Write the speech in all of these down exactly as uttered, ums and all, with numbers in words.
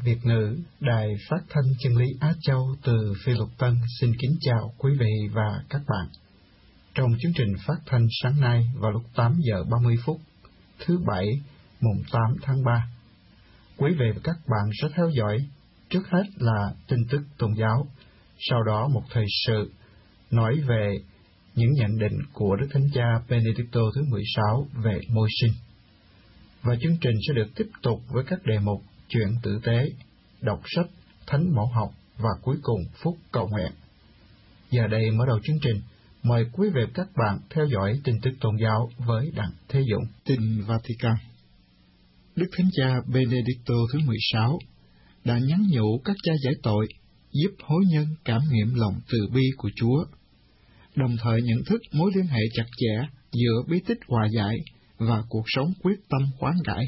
Việt ngữ, Đài Phát thanh Chân lý Á Châu từ Phi Luật Tân xin kính chào quý vị và các bạn. Trong chương trình phát thanh sáng nay vào lúc tám giờ ba mươi phút, thứ Bảy, mùng tám tháng ba, quý vị và các bạn sẽ theo dõi trước hết là tin tức tôn giáo, sau đó một thời sự nói về những nhận định của Đức Thánh Cha Benedicto thứ mười sáu về môi sinh. Và chương trình sẽ được tiếp tục với các đề mục chuyện tử tế, đọc sách, thánh mẫu học và cuối cùng phút cầu nguyện. Giờ đây mở đầu chương trình, mời quý vị và các bạn theo dõi tin tức tôn giáo với Đặng Thế Dũng. Tin Vatican. Đức Thánh Cha Benedicto thứ mười sáu đã nhắn nhủ các cha giải tội giúp hối nhân cảm nghiệm lòng từ bi của Chúa, đồng thời nhận thức mối liên hệ chặt chẽ giữa bí tích hòa giải và cuộc sống quyết tâm khoán cải.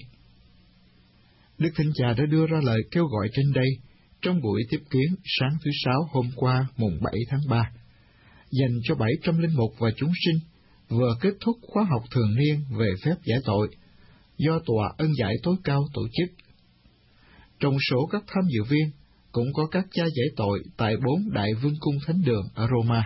Đức Thánh Cha đã đưa ra lời kêu gọi trên đây trong buổi tiếp kiến sáng thứ Sáu hôm qua mùng bảy tháng ba, dành cho bảy trăm linh mục và chúng sinh vừa kết thúc khóa học thường niên về phép giải tội do Tòa Ân Giải Tối Cao tổ chức. Trong số các tham dự viên cũng có các cha giải tội tại bốn đại vương cung thánh đường ở Roma.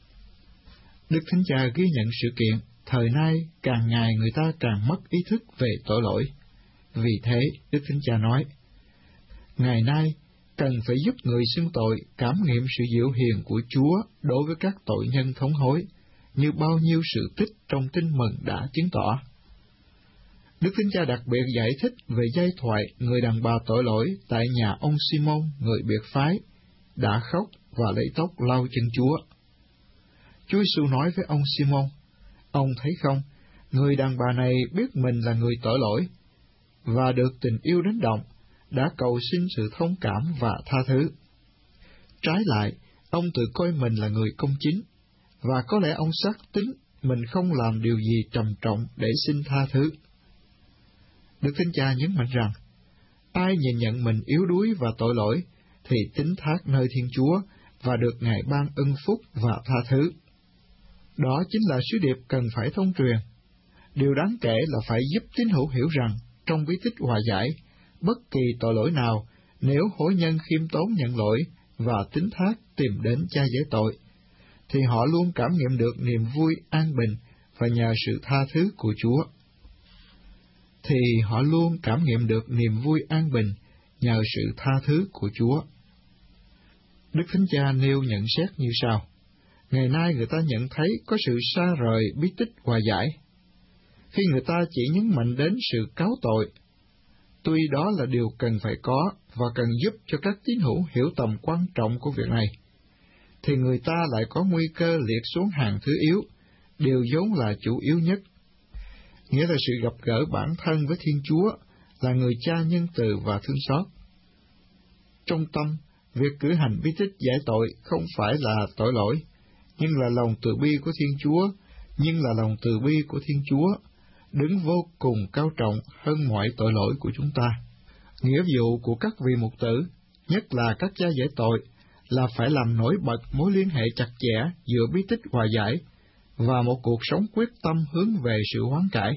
Đức Thánh Cha ghi nhận sự kiện thời nay càng ngày người ta càng mất ý thức về tội lỗi. Vì thế, Đức Thánh Cha nói, ngày nay cần phải giúp người xưng tội cảm nghiệm sự dịu hiền của Chúa đối với các tội nhân thống hối, như bao nhiêu sự tích trong tin mừng đã chứng tỏ. Đức Thánh Cha đặc biệt giải thích về giai thoại người đàn bà tội lỗi tại nhà ông Simon, người biệt phái, đã khóc và lấy tóc lau chân Chúa. Chúa Giêsu nói với ông Simon, ông thấy không, người đàn bà này biết mình là người tội lỗi, và được tình yêu đánh động, đã cầu xin sự thông cảm và tha thứ. Trái lại, ông tự coi mình là người công chính, và có lẽ ông xác tính mình không làm điều gì trầm trọng để xin tha thứ. Đức Thánh Cha nhấn mạnh rằng, ai nhìn nhận mình yếu đuối và tội lỗi, thì tín thác nơi Thiên Chúa và được Ngài ban ân phúc và tha thứ. Đó chính là sứ điệp cần phải thông truyền. Điều đáng kể là phải giúp tín hữu hiểu rằng, trong bí tích hòa giải, bất kỳ tội lỗi nào, nếu hối nhân khiêm tốn nhận lỗi và tín thác tìm đến cha giải tội, thì họ luôn cảm nghiệm được niềm vui an bình và nhờ sự tha thứ của Chúa. Thì họ luôn cảm nghiệm được niềm vui an bình nhờ sự tha thứ của Chúa. Đức Thánh Cha nêu nhận xét như sau: ngày nay người ta nhận thấy có sự xa rời bí tích hòa giải, khi người ta chỉ nhấn mạnh đến sự cáo tội. Tuy đó là điều cần phải có và cần giúp cho các tín hữu hiểu tầm quan trọng của việc này, thì người ta lại có nguy cơ liệt xuống hàng thứ yếu, điều vốn là chủ yếu nhất, nghĩa là sự gặp gỡ bản thân với Thiên Chúa, là người cha nhân từ và thương xót. Trong tâm, việc cử hành bí tích giải tội không phải là tội lỗi, nhưng là lòng từ bi của Thiên Chúa, nhưng là lòng từ bi của Thiên Chúa đứng vô cùng cao trọng hơn mọi tội lỗi của chúng ta. Nghĩa vụ của các vị mục tử, nhất là các cha giải tội, là phải làm nổi bật mối liên hệ chặt chẽ giữa bí tích hòa giải và một cuộc sống quyết tâm hướng về sự hoán cải.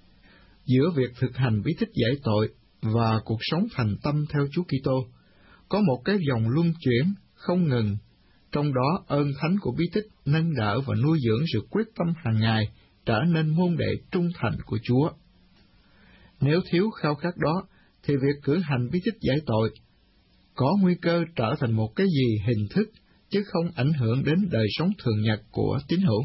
Giữa việc thực hành bí tích giải tội và cuộc sống thành tâm theo Chúa Kitô, có một cái vòng luân chuyển không ngừng, trong đó ơn thánh của bí tích nâng đỡ và nuôi dưỡng sự quyết tâm hàng ngày trở nên môn đệ trung thành của Chúa. Nếu thiếu khao khát đó, thì việc cử hành bí tích giải tội có nguy cơ trở thành một cái gì hình thức, chứ không ảnh hưởng đến đời sống thường nhật của tín hữu.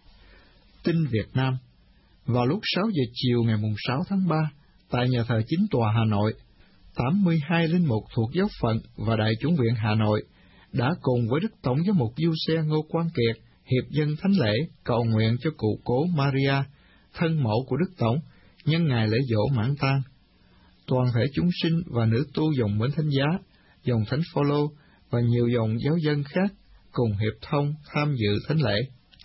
Tin Việt Nam. Vào lúc sáu giờ chiều ngày sáu tháng ba, tại nhà thờ Chính tòa Hà Nội, tám mươi hai linh mục thuộc giáo phận và Đại chủng viện Hà Nội đã cùng với Đức Tổng giám mục Du Xe Ngô Quang Kiệt hiệp dân thánh lễ cầu nguyện cho cụ cố Maria, thân mẫu của Đức Tổng, nhân ngày lễ dỗ mãn tang. Toàn thể chúng sinh và nữ tu dòng Mến Thánh Giá, dòng Thánh Phaolô và nhiều dòng giáo dân khác cùng hiệp thông tham dự thánh lễ.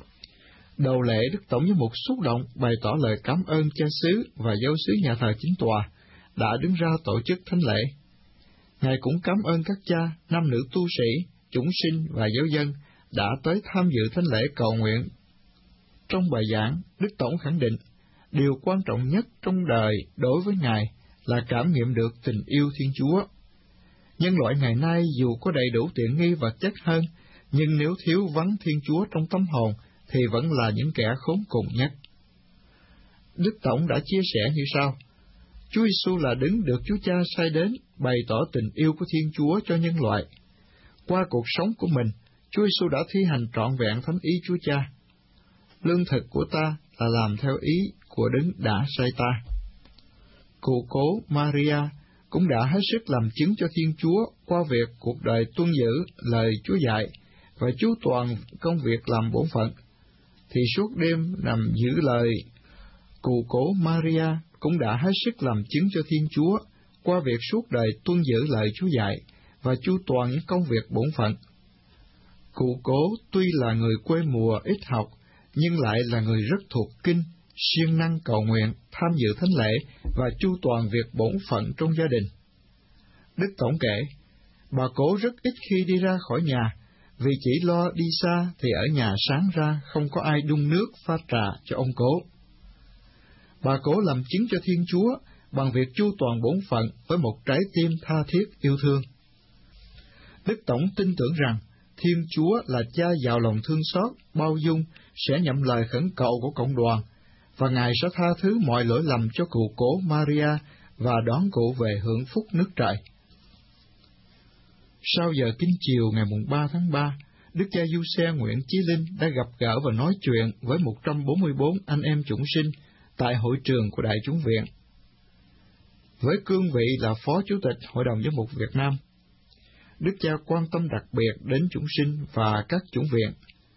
Đầu lễ, Đức Tổng giám mục xúc động bày tỏ lời cảm ơn cha xứ và giáo xứ nhà thờ Chính tòa đã đứng ra tổ chức thánh lễ. Ngài cũng cảm ơn các cha, nam nữ tu sĩ, chúng sinh và giáo dân đã tới tham dự thánh lễ cầu nguyện. Trong bài giảng, Đức Tổng khẳng định, điều quan trọng nhất trong đời đối với Ngài là cảm nghiệm được tình yêu Thiên Chúa. Nhân loại ngày nay dù có đầy đủ tiện nghi vật chất hơn, nhưng nếu thiếu vắng Thiên Chúa trong tâm hồn, thì vẫn là những kẻ khốn cùng nhất. Đức Tổng đã chia sẻ như sau: Chúa Giêsu là đấng được Chúa Cha sai đến bày tỏ tình yêu của Thiên Chúa cho nhân loại. Qua cuộc sống của mình, Chúa Giêsu đã thi hành trọn vẹn thánh ý Chúa Cha. Lương thực của ta là làm theo ý của đấng đã sai ta. Cụ cố Maria cũng đã hết sức làm chứng cho Thiên Chúa qua việc cuộc đời tuân giữ lời Chúa dạy và chu toàn công việc làm bổn phận. Thì suốt đêm nằm giữ lời, cụ cố Maria cũng đã hết sức làm chứng cho Thiên Chúa qua việc suốt đời tuân giữ lời Chúa dạy và chu toàn những công việc bổn phận. Cụ cố tuy là người quê mùa ít học, nhưng lại là người rất thuộc kinh, siêng năng cầu nguyện, tham dự thánh lễ và chu toàn việc bổn phận trong gia đình. Đức Tổng kể, bà cố rất ít khi đi ra khỏi nhà, vì chỉ lo đi xa thì ở nhà sáng ra không có ai đun nước pha trà cho ông cố. Bà cố làm chứng cho Thiên Chúa bằng việc chu toàn bổn phận với một trái tim tha thiết yêu thương. Đức Tổng tin tưởng rằng Thiên Chúa là Cha giàu lòng thương xót, bao dung, sẽ nhậm lời khẩn cầu của cộng đoàn, và Ngài sẽ tha thứ mọi lỗi lầm cho cụ cố Maria và đón cụ về hưởng phúc nước trời. Sau giờ kinh chiều ngày ba tháng ba, Đức cha Giuse Nguyễn Chí Linh đã gặp gỡ và nói chuyện với một trăm bốn mươi bốn anh em chủng sinh tại hội trường của Đại Chủng Viện. Với cương vị là Phó Chủ tịch Hội đồng Giám mục Việt Nam, Đức cha quan tâm đặc biệt đến chủng sinh và các chủng viện.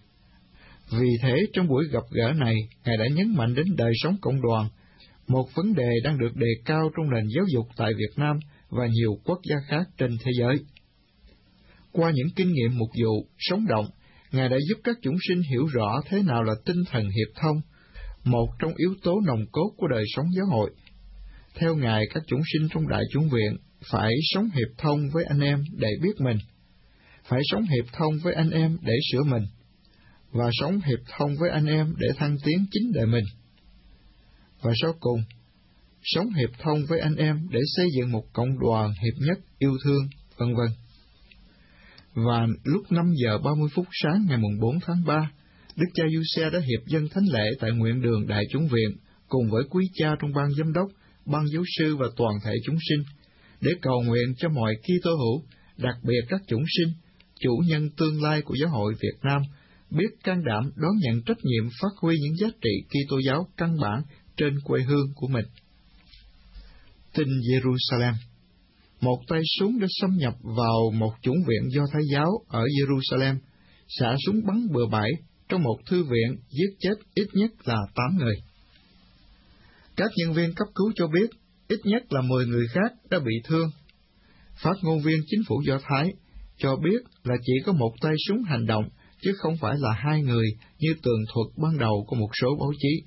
Vì thế, trong buổi gặp gỡ này, Ngài đã nhấn mạnh đến đời sống cộng đoàn, một vấn đề đang được đề cao trong nền giáo dục tại Việt Nam và nhiều quốc gia khác trên thế giới. Qua những kinh nghiệm mục vụ, sống động, Ngài đã giúp các chủng sinh hiểu rõ thế nào là tinh thần hiệp thông, một trong yếu tố nòng cốt của đời sống giáo hội. Theo Ngài, các chủng sinh trong Đại Chủng Viện phải sống hiệp thông với anh em để biết mình, phải sống hiệp thông với anh em để sửa mình, và sống hiệp thông với anh em để thăng tiến chính đời mình. Và sau cùng, sống hiệp thông với anh em để xây dựng một cộng đoàn hiệp nhất, yêu thương, vân vân. Và lúc năm giờ ba mươi phút sáng ngày bốn tháng ba, Đức cha Giuse đã hiệp dâng thánh lễ tại nguyện đường Đại Chủng Viện cùng với quý cha trong ban giám đốc, ban giáo sư và toàn thể chúng sinh, để cầu nguyện cho mọi Kitô hữu, đặc biệt các chủng sinh, chủ nhân tương lai của giáo hội Việt Nam, biết can đảm đón nhận trách nhiệm phát huy những giá trị Kitô giáo căn bản trên quê hương của mình. Tin Jerusalem. Một tay súng đã xâm nhập vào một chủng viện Do Thái giáo ở Jerusalem, xả súng bắn bừa bãi trong một thư viện, giết chết ít nhất là tám người. Các nhân viên cấp cứu cho biết ít nhất là mười người khác đã bị thương. Phát ngôn viên chính phủ Do Thái cho biết là chỉ có một tay súng hành động, chứ không phải là hai người như tường thuật ban đầu của một số báo chí.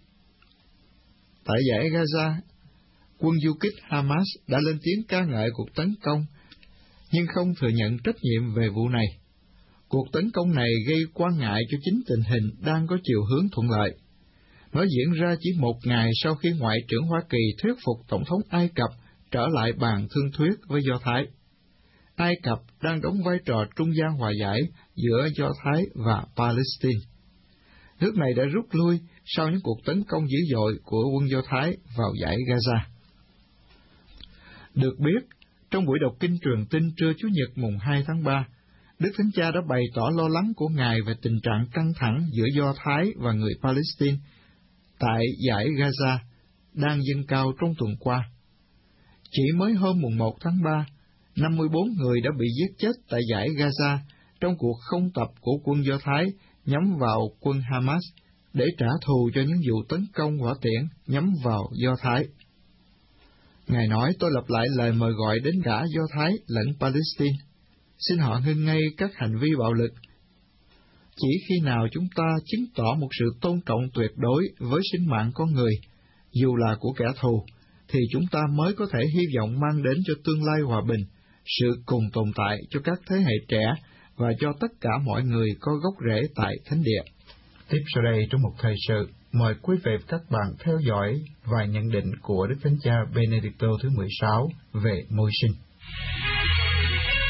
Tại dải Gaza, quân du kích Hamas đã lên tiếng ca ngợi cuộc tấn công, nhưng không thừa nhận trách nhiệm về vụ này. Cuộc tấn công này gây quan ngại cho chính tình hình đang có chiều hướng thuận lợi. Nó diễn ra chỉ một ngày sau khi Ngoại trưởng Hoa Kỳ thuyết phục Tổng thống Ai Cập trở lại bàn thương thuyết với Do Thái. Ai Cập đang đóng vai trò trung gian hòa giải giữa Do Thái và Palestine. Nước này đã rút lui sau những cuộc tấn công dữ dội của quân Do Thái vào dải Gaza. Được biết, trong buổi đọc kinh truyền tin trưa Chủ nhật mùng hai tháng ba, Đức Thánh Cha đã bày tỏ lo lắng của Ngài về tình trạng căng thẳng giữa Do Thái và người Palestine tại dải Gaza đang dâng cao trong tuần qua. Chỉ mới hôm mùng một tháng ba, năm mươi bốn người đã bị giết chết tại dải Gaza trong cuộc không tập của quân Do Thái nhắm vào quân Hamas để trả thù cho những vụ tấn công hỏa tiễn nhắm vào Do Thái. Ngài nói, tôi lặp lại lời mời gọi đến cả Do Thái lẫn Palestine. Xin họ ngưng ngay các hành vi bạo lực. Chỉ khi nào chúng ta chứng tỏ một sự tôn trọng tuyệt đối với sinh mạng con người, dù là của kẻ thù, thì chúng ta mới có thể hy vọng mang đến cho tương lai hòa bình, sự cùng tồn tại cho các thế hệ trẻ và cho tất cả mọi người có gốc rễ tại Thánh Địa. Tiếp sau đây, trong một thời sự, mời quý vị và các bạn theo dõi vài nhận định của Đức Thánh Cha Benedicto thứ mười sáu về môi sinh.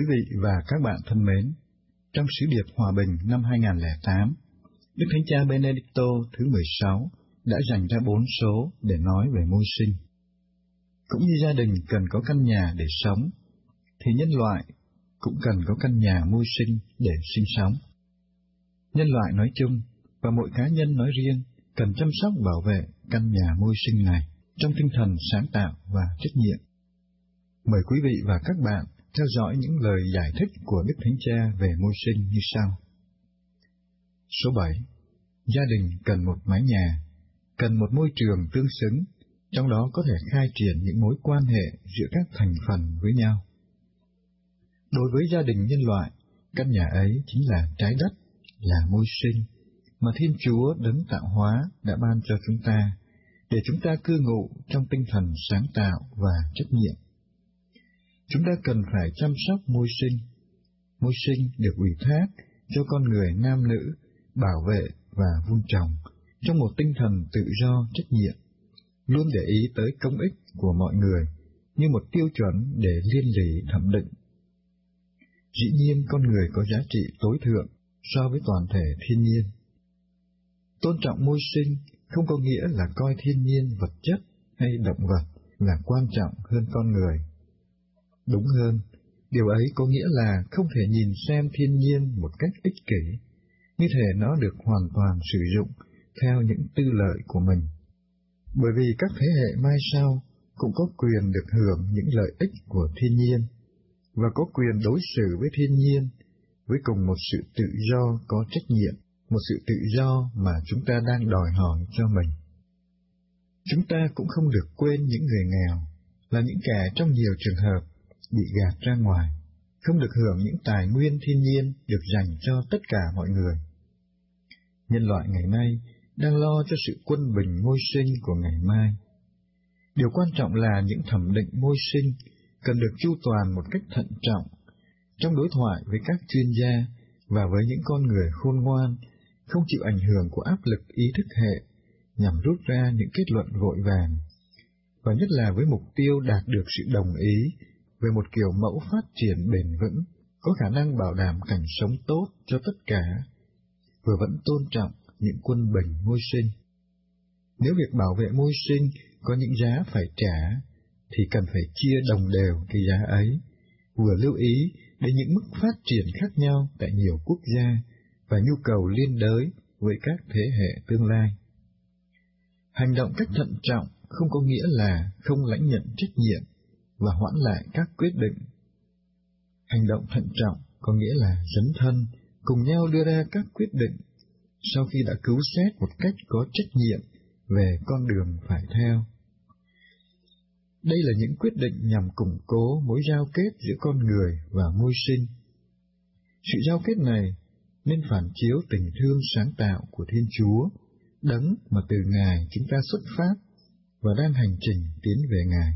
Quý vị và các bạn thân mến, trong sứ điệp Hòa Bình năm hai không không tám, Đức Thánh Cha Benedicto thứ mười sáu đã dành ra bốn số để nói về môi sinh. Cũng như gia đình cần có căn nhà để sống, thì nhân loại cũng cần có căn nhà môi sinh để sinh sống. Nhân loại nói chung và mỗi cá nhân nói riêng cần chăm sóc bảo vệ căn nhà môi sinh này trong tinh thần sáng tạo và trách nhiệm. Mời quý vị và các bạn theo dõi những lời giải thích của Đức Thánh Cha về môi sinh như sau. Số bảy. Gia đình cần một mái nhà, cần một môi trường tương xứng, trong đó có thể khai triển những mối quan hệ giữa các thành phần với nhau. Đối với gia đình nhân loại, căn nhà ấy chính là trái đất, là môi sinh, mà Thiên Chúa đấng tạo hóa đã ban cho chúng ta, để chúng ta cư ngụ trong tinh thần sáng tạo và trách nhiệm. Chúng ta cần phải chăm sóc môi sinh. Môi sinh được ủy thác cho con người nam nữ bảo vệ và vun trồng trong một tinh thần tự do trách nhiệm, luôn để ý tới công ích của mọi người như một tiêu chuẩn để liên lỉ thẩm định. Dĩ nhiên con người có giá trị tối thượng so với toàn thể thiên nhiên. Tôn trọng môi sinh không có nghĩa là coi thiên nhiên vật chất hay động vật là quan trọng hơn con người. Đúng hơn, điều ấy có nghĩa là không thể nhìn xem thiên nhiên một cách ích kỷ, như thể nó được hoàn toàn sử dụng theo những tư lợi của mình. Bởi vì các thế hệ mai sau cũng có quyền được hưởng những lợi ích của thiên nhiên, và có quyền đối xử với thiên nhiên với cùng một sự tự do có trách nhiệm, một sự tự do mà chúng ta đang đòi hỏi cho mình. Chúng ta cũng không được quên những người nghèo, là những kẻ trong nhiều trường hợp bị gạt ra ngoài, không được hưởng những tài nguyên thiên nhiên được dành cho tất cả mọi người. Nhân loại ngày nay đang lo cho sự quân bình môi sinh của ngày mai. Điều quan trọng là những thẩm định môi sinh cần được chu toàn một cách thận trọng trong đối thoại với các chuyên gia và với những con người khôn ngoan, không chịu ảnh hưởng của áp lực ý thức hệ nhằm rút ra những kết luận vội vàng, và nhất là với mục tiêu đạt được sự đồng ý về một kiểu mẫu phát triển bền vững, có khả năng bảo đảm cảnh sống tốt cho tất cả, vừa vẫn tôn trọng những quân bình môi sinh. Nếu việc bảo vệ môi sinh có những giá phải trả, thì cần phải chia đồng đều cái giá ấy, vừa lưu ý đến những mức phát triển khác nhau tại nhiều quốc gia và nhu cầu liên đới với các thế hệ tương lai. Hành động cách thận trọng không có nghĩa là không lãnh nhận trách nhiệm và hoãn lại các quyết định. Hành động thận trọng có nghĩa là dấn thân, cùng nhau đưa ra các quyết định, sau khi đã cứu xét một cách có trách nhiệm về con đường phải theo. Đây là những quyết định nhằm củng cố mối giao kết giữa con người và môi sinh. Sự giao kết này nên phản chiếu tình thương sáng tạo của Thiên Chúa, đấng mà từ Ngài chúng ta xuất phát và đang hành trình tiến về Ngài.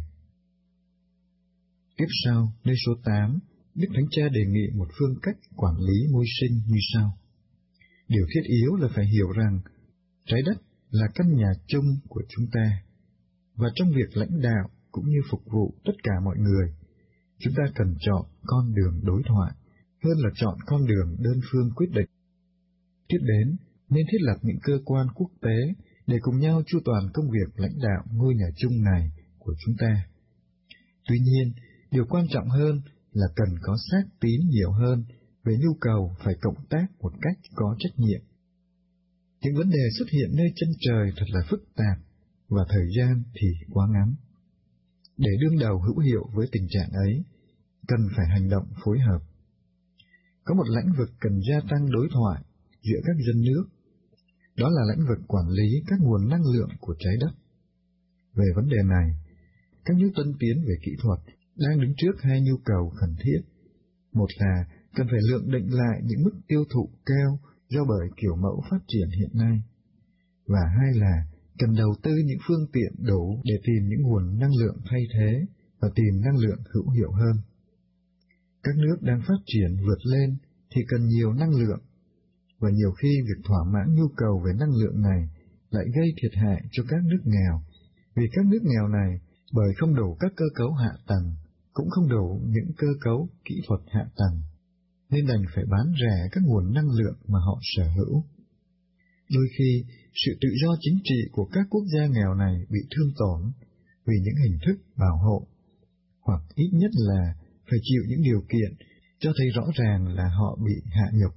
Tiếp sau, nơi số tám, Đức Thánh Cha đề nghị một phương cách quản lý môi sinh như sau. Điều thiết yếu là phải hiểu rằng trái đất là căn nhà chung của chúng ta, và trong việc lãnh đạo cũng như phục vụ tất cả mọi người, chúng ta cần chọn con đường đối thoại hơn là chọn con đường đơn phương quyết định. Tiếp đến, nên thiết lập những cơ quan quốc tế để cùng nhau chu toàn công việc lãnh đạo ngôi nhà chung này của chúng ta. Tuy nhiên, điều quan trọng hơn là cần có xác tín nhiều hơn về nhu cầu phải cộng tác một cách có trách nhiệm. Những vấn đề xuất hiện nơi chân trời thật là phức tạp, và thời gian thì quá ngắn. Để đương đầu hữu hiệu với tình trạng ấy, cần phải hành động phối hợp. Có một lĩnh vực cần gia tăng đối thoại giữa các dân nước, đó là lĩnh vực quản lý các nguồn năng lượng của trái đất. Về vấn đề này, các nước tân tiến về kỹ thuật đang đứng trước hai nhu cầu khẩn thiết. Một là cần phải lượng định lại những mức tiêu thụ cao do bởi kiểu mẫu phát triển hiện nay, và hai là cần đầu tư những phương tiện đủ để tìm những nguồn năng lượng thay thế và tìm năng lượng hữu hiệu hơn. Các nước đang phát triển vượt lên thì cần nhiều năng lượng, và nhiều khi việc thỏa mãn nhu cầu về năng lượng này lại gây thiệt hại cho các nước nghèo, vì các nước nghèo này bởi không đủ các cơ cấu hạ tầng cũng không đủ những cơ cấu kỹ thuật hạ tầng, nên đành phải bán rẻ các nguồn năng lượng mà họ sở hữu. Đôi khi, sự tự do chính trị của các quốc gia nghèo này bị thương tổn vì những hình thức bảo hộ, hoặc ít nhất là phải chịu những điều kiện cho thấy rõ ràng là họ bị hạ nhục.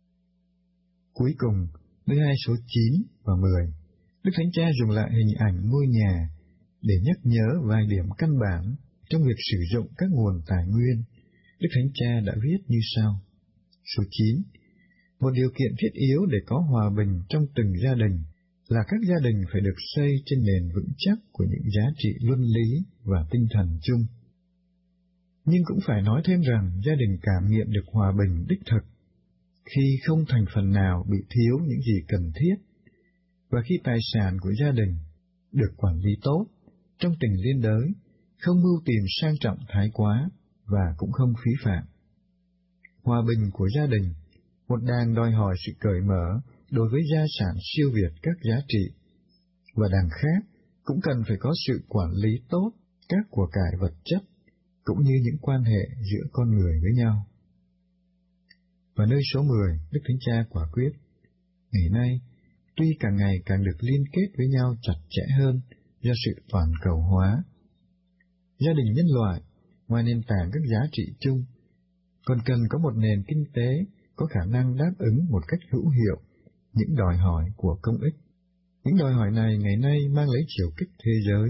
Cuối cùng, nơi hai số chín và mười, Đức Thánh Cha dùng lại hình ảnh ngôi nhà để nhắc nhớ vài điểm căn bản trong việc sử dụng các nguồn tài nguyên. Đức Thánh Cha đã viết như sau. Số chín. Một điều kiện thiết yếu để có hòa bình trong từng gia đình là các gia đình phải được xây trên nền vững chắc của những giá trị luân lý và tinh thần chung. Nhưng cũng phải nói thêm rằng gia đình cảm nghiệm được hòa bình đích thực khi không thành phần nào bị thiếu những gì cần thiết, và khi tài sản của gia đình được quản lý tốt trong tình liên đới, không mưu tìm sang trọng thái quá và cũng không phí phạm. Hòa bình của gia đình, một đàng đòi hỏi sự cởi mở đối với gia sản siêu việt các giá trị, và đàng khác cũng cần phải có sự quản lý tốt các của cải vật chất, cũng như những quan hệ giữa con người với nhau. Và nơi số mười, Đức Thánh Cha quả quyết, ngày nay, tuy càng ngày càng được liên kết với nhau chặt chẽ hơn do sự toàn cầu hóa, gia đình nhân loại, ngoài nền tảng các giá trị chung, còn cần có một nền kinh tế có khả năng đáp ứng một cách hữu hiệu những đòi hỏi của công ích. Những đòi hỏi này ngày nay mang lấy chiều kích thế giới.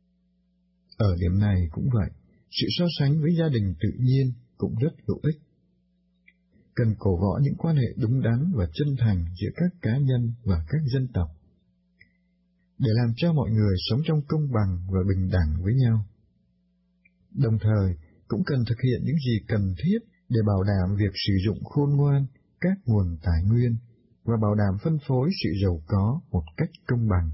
Ở điểm này cũng vậy, sự so sánh với gia đình tự nhiên cũng rất hữu ích. Cần cổ võ những quan hệ đúng đắn và chân thành giữa các cá nhân và các dân tộc, để làm cho mọi người sống trong công bằng và bình đẳng với nhau. Đồng thời, cũng cần thực hiện những gì cần thiết để bảo đảm việc sử dụng khôn ngoan các nguồn tài nguyên và bảo đảm phân phối sự giàu có một cách công bằng.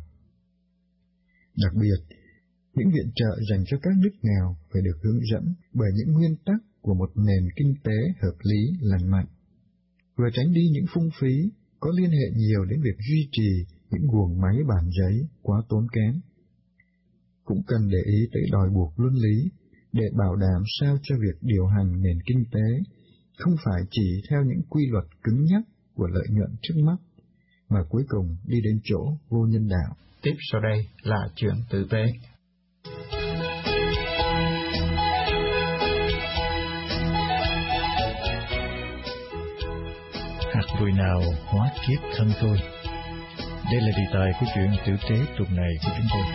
Đặc biệt, những viện trợ dành cho các nước nghèo phải được hướng dẫn bởi những nguyên tắc của một nền kinh tế hợp lý lành mạnh, và tránh đi những phung phí có liên hệ nhiều đến việc duy trì những guồng máy bàn giấy quá tốn kém. Cũng cần để ý tới đòi buộc luân lý để bảo đảm sao cho việc điều hành nền kinh tế không phải chỉ theo những quy luật cứng nhắc của lợi nhuận trước mắt, mà cuối cùng đi đến chỗ vô nhân đạo. Tiếp sau đây là chuyện tử tế. Hạt bụi nào hóa kiếp thân tôi. Đây là đề tài của chuyện tử tế tuần này của chúng tôi.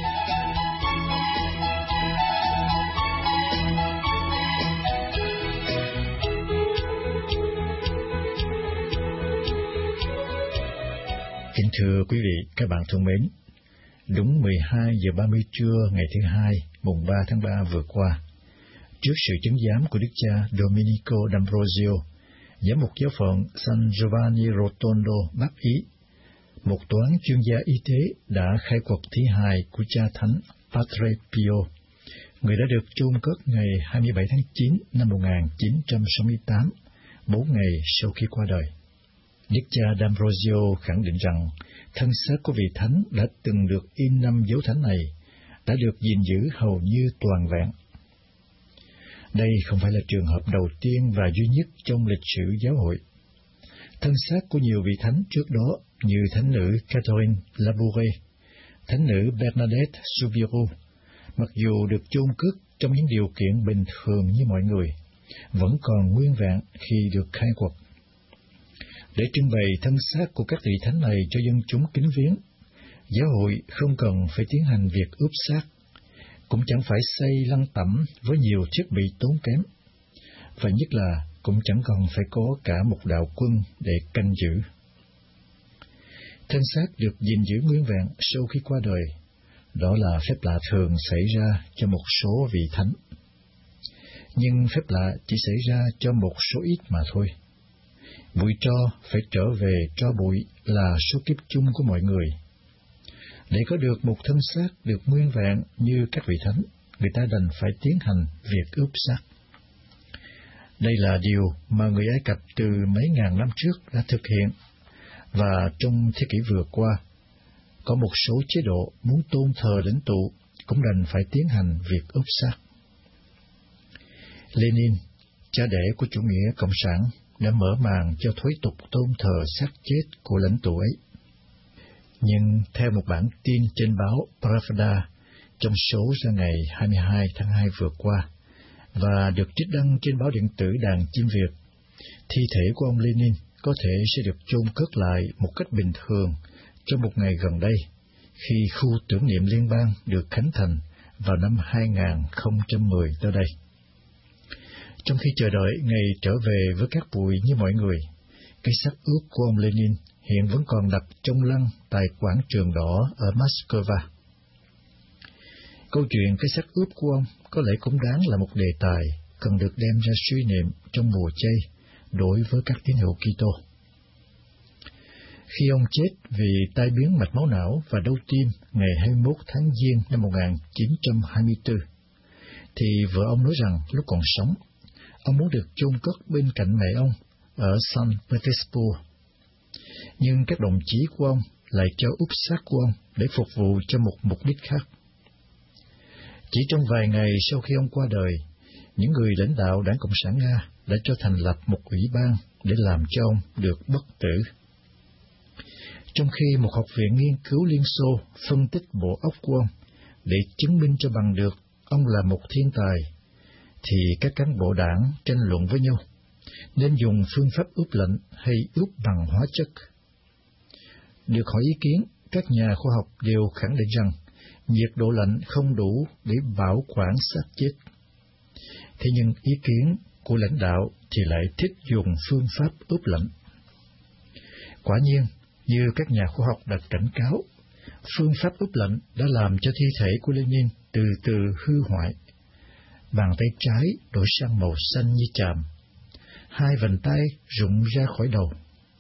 Kính thưa quý vị, các bạn thân mến, đúng mười hai giờ ba mươi trưa ngày thứ hai, mùng ba tháng ba vừa qua, trước sự chứng giám của Đức cha Domenico D'Ambrosio, giám mục giáo phận San Giovanni Rotondo Bắc Ý, một toán chuyên gia y tế đã khai quật thi hài của cha thánh Padre Pio, người đã được chôn cất ngày hai mươi bảy tháng chín năm một nghìn chín trăm sáu mươi tám, bốn ngày sau khi qua đời. Đức cha D'Ambrosio khẳng định rằng thân xác của vị thánh đã từng được in năm dấu thánh này, đã được gìn giữ hầu như toàn vẹn. Đây không phải là trường hợp đầu tiên và duy nhất trong lịch sử giáo hội. Thân xác của nhiều vị thánh trước đó như thánh nữ Catherine Labouré, thánh nữ Bernadette Soubirous, mặc dù được chôn cất trong những điều kiện bình thường như mọi người, vẫn còn nguyên vẹn khi được khai quật. Để trưng bày thân xác của các vị thánh này cho dân chúng kính viếng, giáo hội không cần phải tiến hành việc ướp xác, cũng chẳng phải xây lăng tẩm với nhiều thiết bị tốn kém, và nhất là cũng chẳng cần phải có cả một đạo quân để canh giữ. Thân xác được gìn giữ nguyên vẹn sau khi qua đời, đó là phép lạ thường xảy ra cho một số vị thánh. Nhưng phép lạ chỉ xảy ra cho một số ít mà thôi. Bụi tro phải trở về tro bụi là số kiếp chung của mọi người. Để có được một thân xác được nguyên vẹn như các vị thánh, người ta đành phải tiến hành việc ướp xác. Đây là điều mà người Ai Cập từ mấy ngàn năm trước đã thực hiện, và trong thế kỷ vừa qua, có một số chế độ muốn tôn thờ lãnh tụ cũng đành phải tiến hành việc ướp xác. Lenin, cha đẻ của chủ nghĩa cộng sản, đã mở màn cho thói tục tôn thờ xác chết của lãnh tụ ấy. Nhưng theo một bản tin trên báo Pravda trong số ra ngày hai mươi hai tháng hai vừa qua, và được trích đăng trên báo điện tử Đàn Chim Việt, thi thể của ông Lenin có thể sẽ được chôn cất lại một cách bình thường trong một ngày gần đây, khi khu tưởng niệm liên bang được khánh thành vào năm hai nghìn không trăm mười tới đây. Trong khi chờ đợi ngày trở về với các bụi như mọi người, cái xác ướp của ông Lenin hiện vẫn còn đặt trong lăng tại quảng trường đỏ ở Moscow. Câu chuyện cái xác ướp của ông có lẽ cũng đáng là một đề tài cần được đem ra suy niệm trong mùa chay đối với các tín hữu Kitô. Khi ông chết vì tai biến mạch máu não và đau tim ngày hai mươi mốt tháng Giêng năm một nghìn chín trăm hai mươi tư, thì vợ ông nói rằng lúc còn sống, ông muốn được chôn cất bên cạnh mẹ ông ở Saint Petersburg. Nhưng các đồng chí của ông lại cho úp xác của ông để phục vụ cho một mục đích khác. Chỉ trong vài ngày sau khi ông qua đời, những người lãnh đạo Đảng Cộng sản Nga đã cho thành lập một ủy ban để làm cho ông được bất tử. Trong khi một học viện nghiên cứu Liên Xô phân tích bộ óc của ông để chứng minh cho bằng được ông là một thiên tài, thì các cán bộ đảng tranh luận với nhau nên dùng phương pháp ướp lạnh hay ướp bằng hóa chất. Được hỏi ý kiến, các nhà khoa học đều khẳng định rằng nhiệt độ lạnh không đủ để bảo quản xác chết. Thế nhưng ý kiến của lãnh đạo thì lại thích dùng phương pháp ướp lạnh. Quả nhiên, như các nhà khoa học đã cảnh cáo, phương pháp ướp lạnh đã làm cho thi thể của Lenin từ từ hư hoại. Bàn tay trái đổi sang màu xanh như chàm, hai vành tay rụng ra khỏi đầu.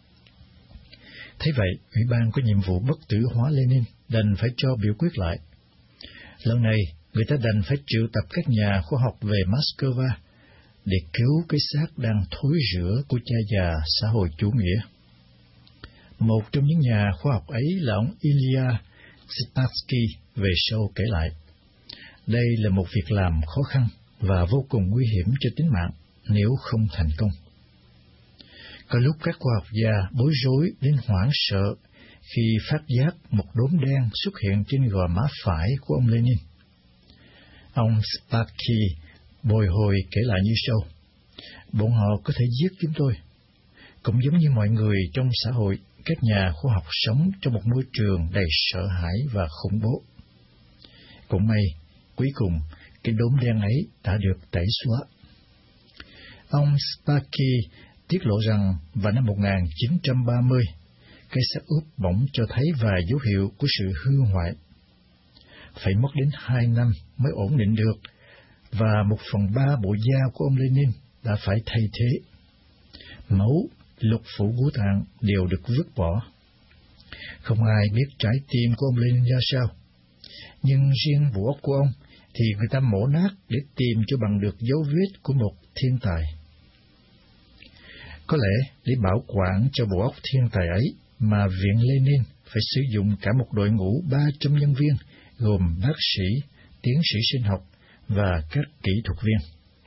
Thế vậy, ủy ban có nhiệm vụ bất tử hóa Lenin đành phải cho biểu quyết lại. Lần này, người ta đành phải triệu tập các nhà khoa học về Moscow để cứu cái xác đang thối rữa của cha già xã hội chủ nghĩa. Một trong những nhà khoa học ấy là ông Ilya Spassky về sau kể lại. Đây là một việc làm khó khăn và vô cùng nguy hiểm cho tính mạng nếu không thành công. Có lúc các khoa học gia bối rối đến hoảng sợ khi phát giác một đốm đen xuất hiện trên gò má phải của ông Lenin. Ông Spassky bồi hồi kể lại như sau: bọn họ có thể giết chúng tôi. Cũng giống như mọi người trong xã hội, các nhà khoa học sống trong một môi trường đầy sợ hãi và khủng bố. Cũng may, cuối cùng, cái đốm đen ấy đã được tẩy xóa. Ông Spassky tiết lộ rằng vào năm một nghìn chín trăm ba mươi, cái xác ướp bỗng cho thấy vài dấu hiệu của sự hư hoại. Phải mất đến hai năm mới ổn định được, và một phần ba bộ da của ông Lenin đã phải thay thế. Máu, lục phủ ngũ tạng đều được vứt bỏ. Không ai biết trái tim của ông Lenin ra sao, nhưng riêng bộ óc của ông thì người ta mổ nát để tìm cho bằng được dấu vết của một thiên tài. Có lẽ để bảo quản cho bộ óc thiên tài ấy mà Viện Lenin phải sử dụng cả một đội ngũ ba trăm nhân viên gồm bác sĩ, tiến sĩ sinh học và các kỹ thuật viên.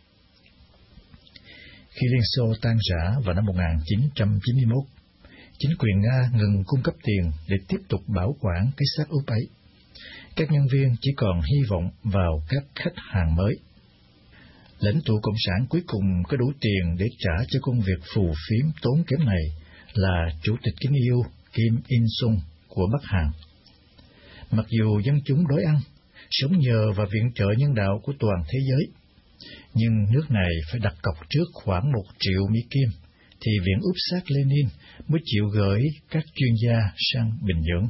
Khi Liên Xô tan rã vào năm một nghìn chín trăm chín mươi mốt, chính quyền Nga ngừng cung cấp tiền để tiếp tục bảo quản cái xác ướp ấy. Các nhân viên chỉ còn hy vọng vào các khách hàng mới. Lãnh tụ Cộng sản cuối cùng có đủ tiền để trả cho công việc phù phiếm tốn kém này là Chủ tịch kính yêu Kim Il-sung của Bắc Hàn. Mặc dù dân chúng đói ăn, sống nhờ vào viện trợ nhân đạo của toàn thế giới, nhưng nước này phải đặt cọc trước khoảng một triệu Mỹ Kim, thì viện ướp xác Lenin mới chịu gửi các chuyên gia sang Bình Nhưỡng.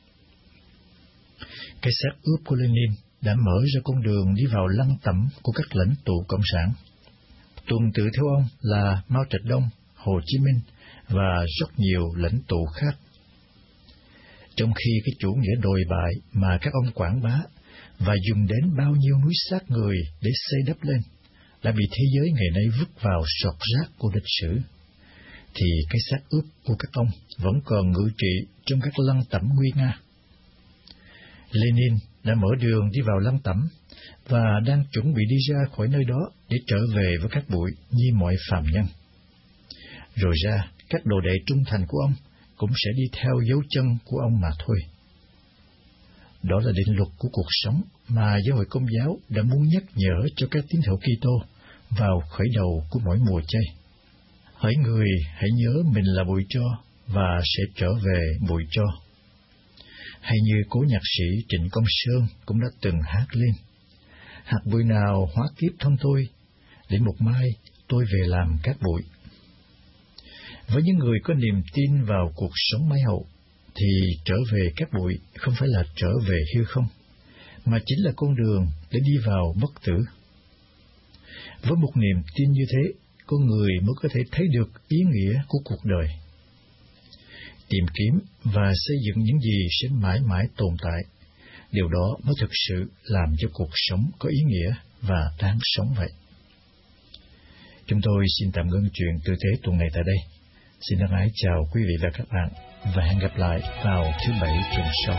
Cái xác ướp của Lenin đã mở ra con đường đi vào lăng tẩm của các lãnh tụ Cộng sản. Tuần tự theo ông là Mao Trạch Đông, Hồ Chí Minh và rất nhiều lãnh tụ khác. Trong khi cái chủ nghĩa đồi bại mà các ông quảng bá và dùng đến bao nhiêu núi xác người để xây đắp lên đã bị thế giới ngày nay vứt vào sọt rác của lịch sử, thì cái xác ướp của các ông vẫn còn ngự trị trong các lăng tẩm nguy nga. Lenin đã mở đường đi vào lăng tẩm và đang chuẩn bị đi ra khỏi nơi đó để trở về với các bụi như mọi phàm nhân. Rồi ra, các đồ đệ trung thành của ông cũng sẽ đi theo dấu chân của ông mà thôi. Đó là định luật của cuộc sống mà giáo hội Công giáo đã muốn nhắc nhở cho các tín hữu Kitô vào khởi đầu của mỗi mùa chay. Hỡi người, hãy nhớ mình là bụi tro và sẽ trở về bụi tro. Hay như cố nhạc sĩ Trịnh Công Sơn cũng đã từng hát lên: hạt bụi nào hóa kiếp thân tôi, để một mai tôi về làm cát bụi. Với những người có niềm tin vào cuộc sống mãi hậu, thì trở về cát bụi không phải là trở về hư không, mà chính là con đường để đi vào bất tử. Với một niềm tin như thế, con người mới có thể thấy được ý nghĩa của cuộc đời. Tìm kiếm và xây dựng những gì sẽ mãi mãi tồn tại, điều đó mới thực sự làm cho cuộc sống có ý nghĩa và đáng sống vậy. Chúng tôi xin tạm ngưng chuyện tư thế tuần này tại đây. Xin thân ái chào quý vị và các bạn, và hẹn gặp lại vào thứ Bảy tuần sau.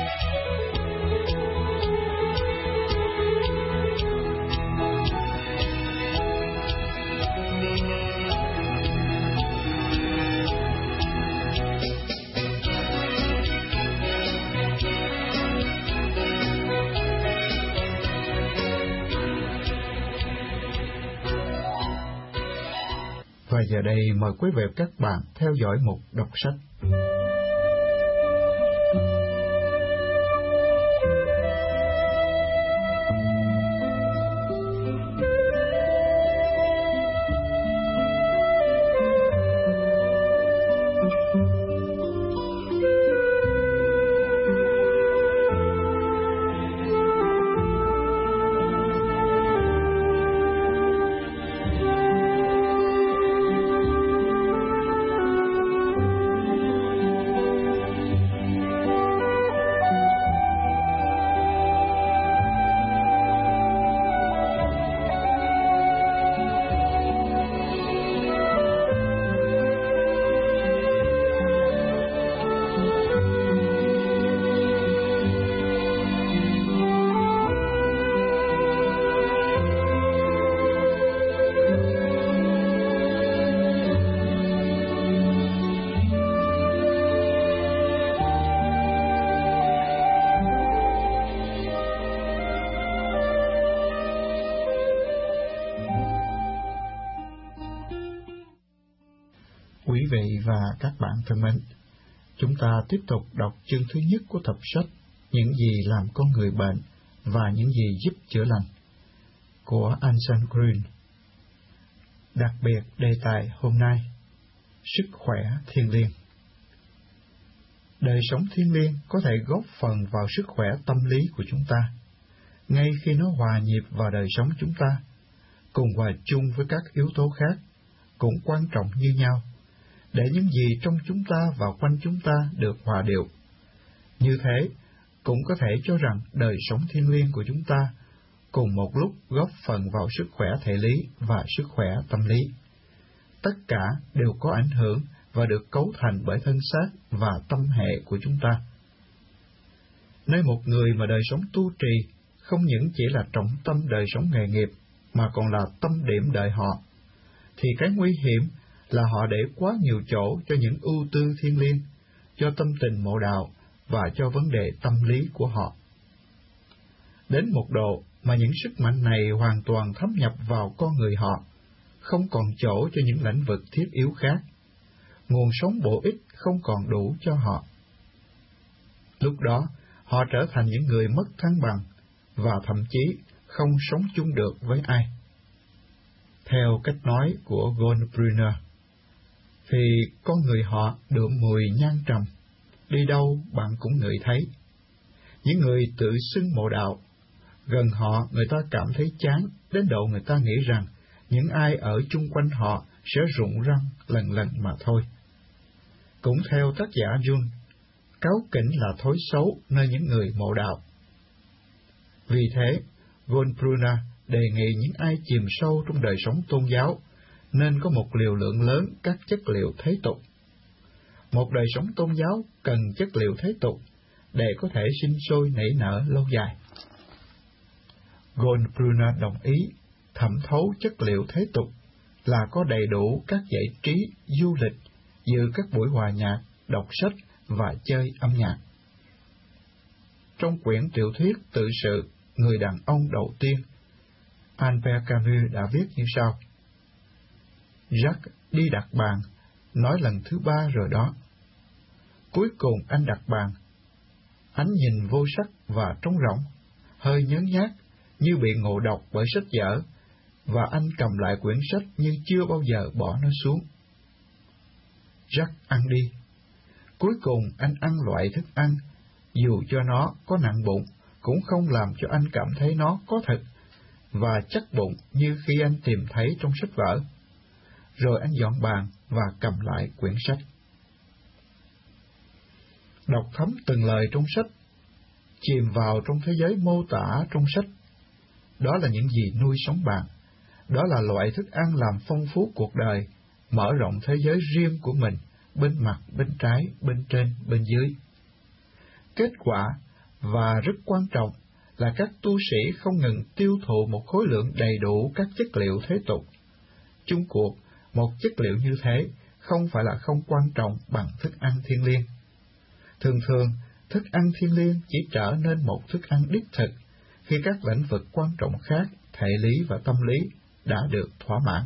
Và giờ đây mời quý vị và các bạn theo dõi mục đọc sách. Quý vị và các bạn thân mến, chúng ta tiếp tục đọc chương thứ nhất của tập sách Những gì làm con người bệnh và những gì giúp chữa lành của Anselm Green. Đặc biệt đề tài hôm nay: sức khỏe thiêng liêng. Đời sống thiêng liêng có thể góp phần vào sức khỏe tâm lý của chúng ta, ngay khi nó hòa nhịp vào đời sống chúng ta, cùng hòa chung với các yếu tố khác, cũng quan trọng như nhau, để những gì trong chúng ta và quanh chúng ta được hòa điệu. Như thế, cũng có thể cho rằng đời sống thiêng liêng của chúng ta cùng một lúc góp phần vào sức khỏe thể lý và sức khỏe tâm lý. Tất cả đều có ảnh hưởng và được cấu thành bởi thân xác và tâm hệ của chúng ta. Nơi một người mà đời sống tu trì không những chỉ là trọng tâm đời sống nghề nghiệp, mà còn là tâm điểm đời họ, thì cái nguy hiểm là họ để quá nhiều chỗ cho những ưu tư thiêng liêng, cho tâm tình mộ đạo và cho vấn đề tâm lý của họ. Đến một độ mà những sức mạnh này hoàn toàn thâm nhập vào con người họ, không còn chỗ cho những lĩnh vực thiết yếu khác. Nguồn sống bổ ích không còn đủ cho họ. Lúc đó, họ trở thành những người mất thăng bằng và thậm chí không sống chung được với ai. Theo cách nói của Goldbrunner, thì con người họ đượm mùi nhang trầm, đi đâu bạn cũng ngửi thấy. Những người tự xưng mộ đạo, gần họ người ta cảm thấy chán đến độ người ta nghĩ rằng những ai ở chung quanh họ sẽ rụng răng lần lần mà thôi. Cũng theo tác giả Jung, cáu kỉnh là thói xấu nơi những người mộ đạo. Vì thế, Goldbrunner đề nghị những ai chìm sâu trong đời sống tôn giáo nên có một liều lượng lớn các chất liệu thế tục. Một đời sống tôn giáo cần chất liệu thế tục để có thể sinh sôi nảy nở lâu dài. Goldbrunner đồng ý thẩm thấu chất liệu thế tục là có đầy đủ các giải trí, du lịch, dự các buổi hòa nhạc, đọc sách và chơi âm nhạc. Trong quyển tiểu thuyết tự sự Người đàn ông đầu tiên, Albert Camus đã viết như sau: Jacques đi đặt bàn, nói lần thứ ba rồi đó. Cuối cùng anh đặt bàn. Ánh nhìn vô sắc và trống rỗng, hơi nhớn nhác, như bị ngộ độc bởi sách vở, và anh cầm lại quyển sách như chưa bao giờ bỏ nó xuống. Jacques ăn đi. Cuối cùng anh ăn loại thức ăn, dù cho nó có nặng bụng, cũng không làm cho anh cảm thấy nó có thật, và chắc bụng như khi anh tìm thấy trong sách vở. Rồi anh dọn bàn và cầm lại quyển sách. Đọc thấm từng lời trong sách, chìm vào trong thế giới mô tả trong sách. Đó là những gì nuôi sống bạn. Đó là loại thức ăn làm phong phú cuộc đời, mở rộng thế giới riêng của mình, bên mặt, bên trái, bên trên, bên dưới. Kết quả, và rất quan trọng, là các tu sĩ không ngừng tiêu thụ một khối lượng đầy đủ các chất liệu thế tục. Chung cuộc, một chất liệu như thế không phải là không quan trọng bằng thức ăn thiêng liêng. Thường thường, thức ăn thiêng liêng chỉ trở nên một thức ăn đích thực khi các lĩnh vực quan trọng khác, thể lý và tâm lý, đã được thỏa mãn.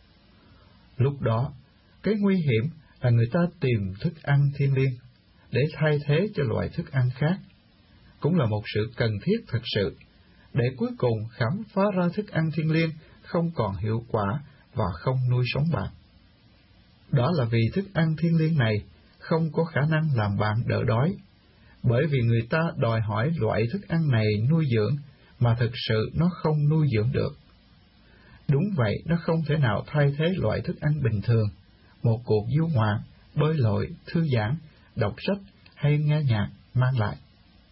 Lúc đó, cái nguy hiểm là người ta tìm thức ăn thiêng liêng để thay thế cho loại thức ăn khác, cũng là một sự cần thiết thực sự, để cuối cùng khám phá ra thức ăn thiêng liêng không còn hiệu quả và không nuôi sống bạn. Đó là vì thức ăn thiêng liêng này không có khả năng làm bạn đỡ đói, bởi vì người ta đòi hỏi loại thức ăn này nuôi dưỡng, mà thực sự nó không nuôi dưỡng được. Đúng vậy, nó không thể nào thay thế loại thức ăn bình thường, một cuộc du ngoạn, bơi lội, thư giãn, đọc sách hay nghe nhạc mang lại.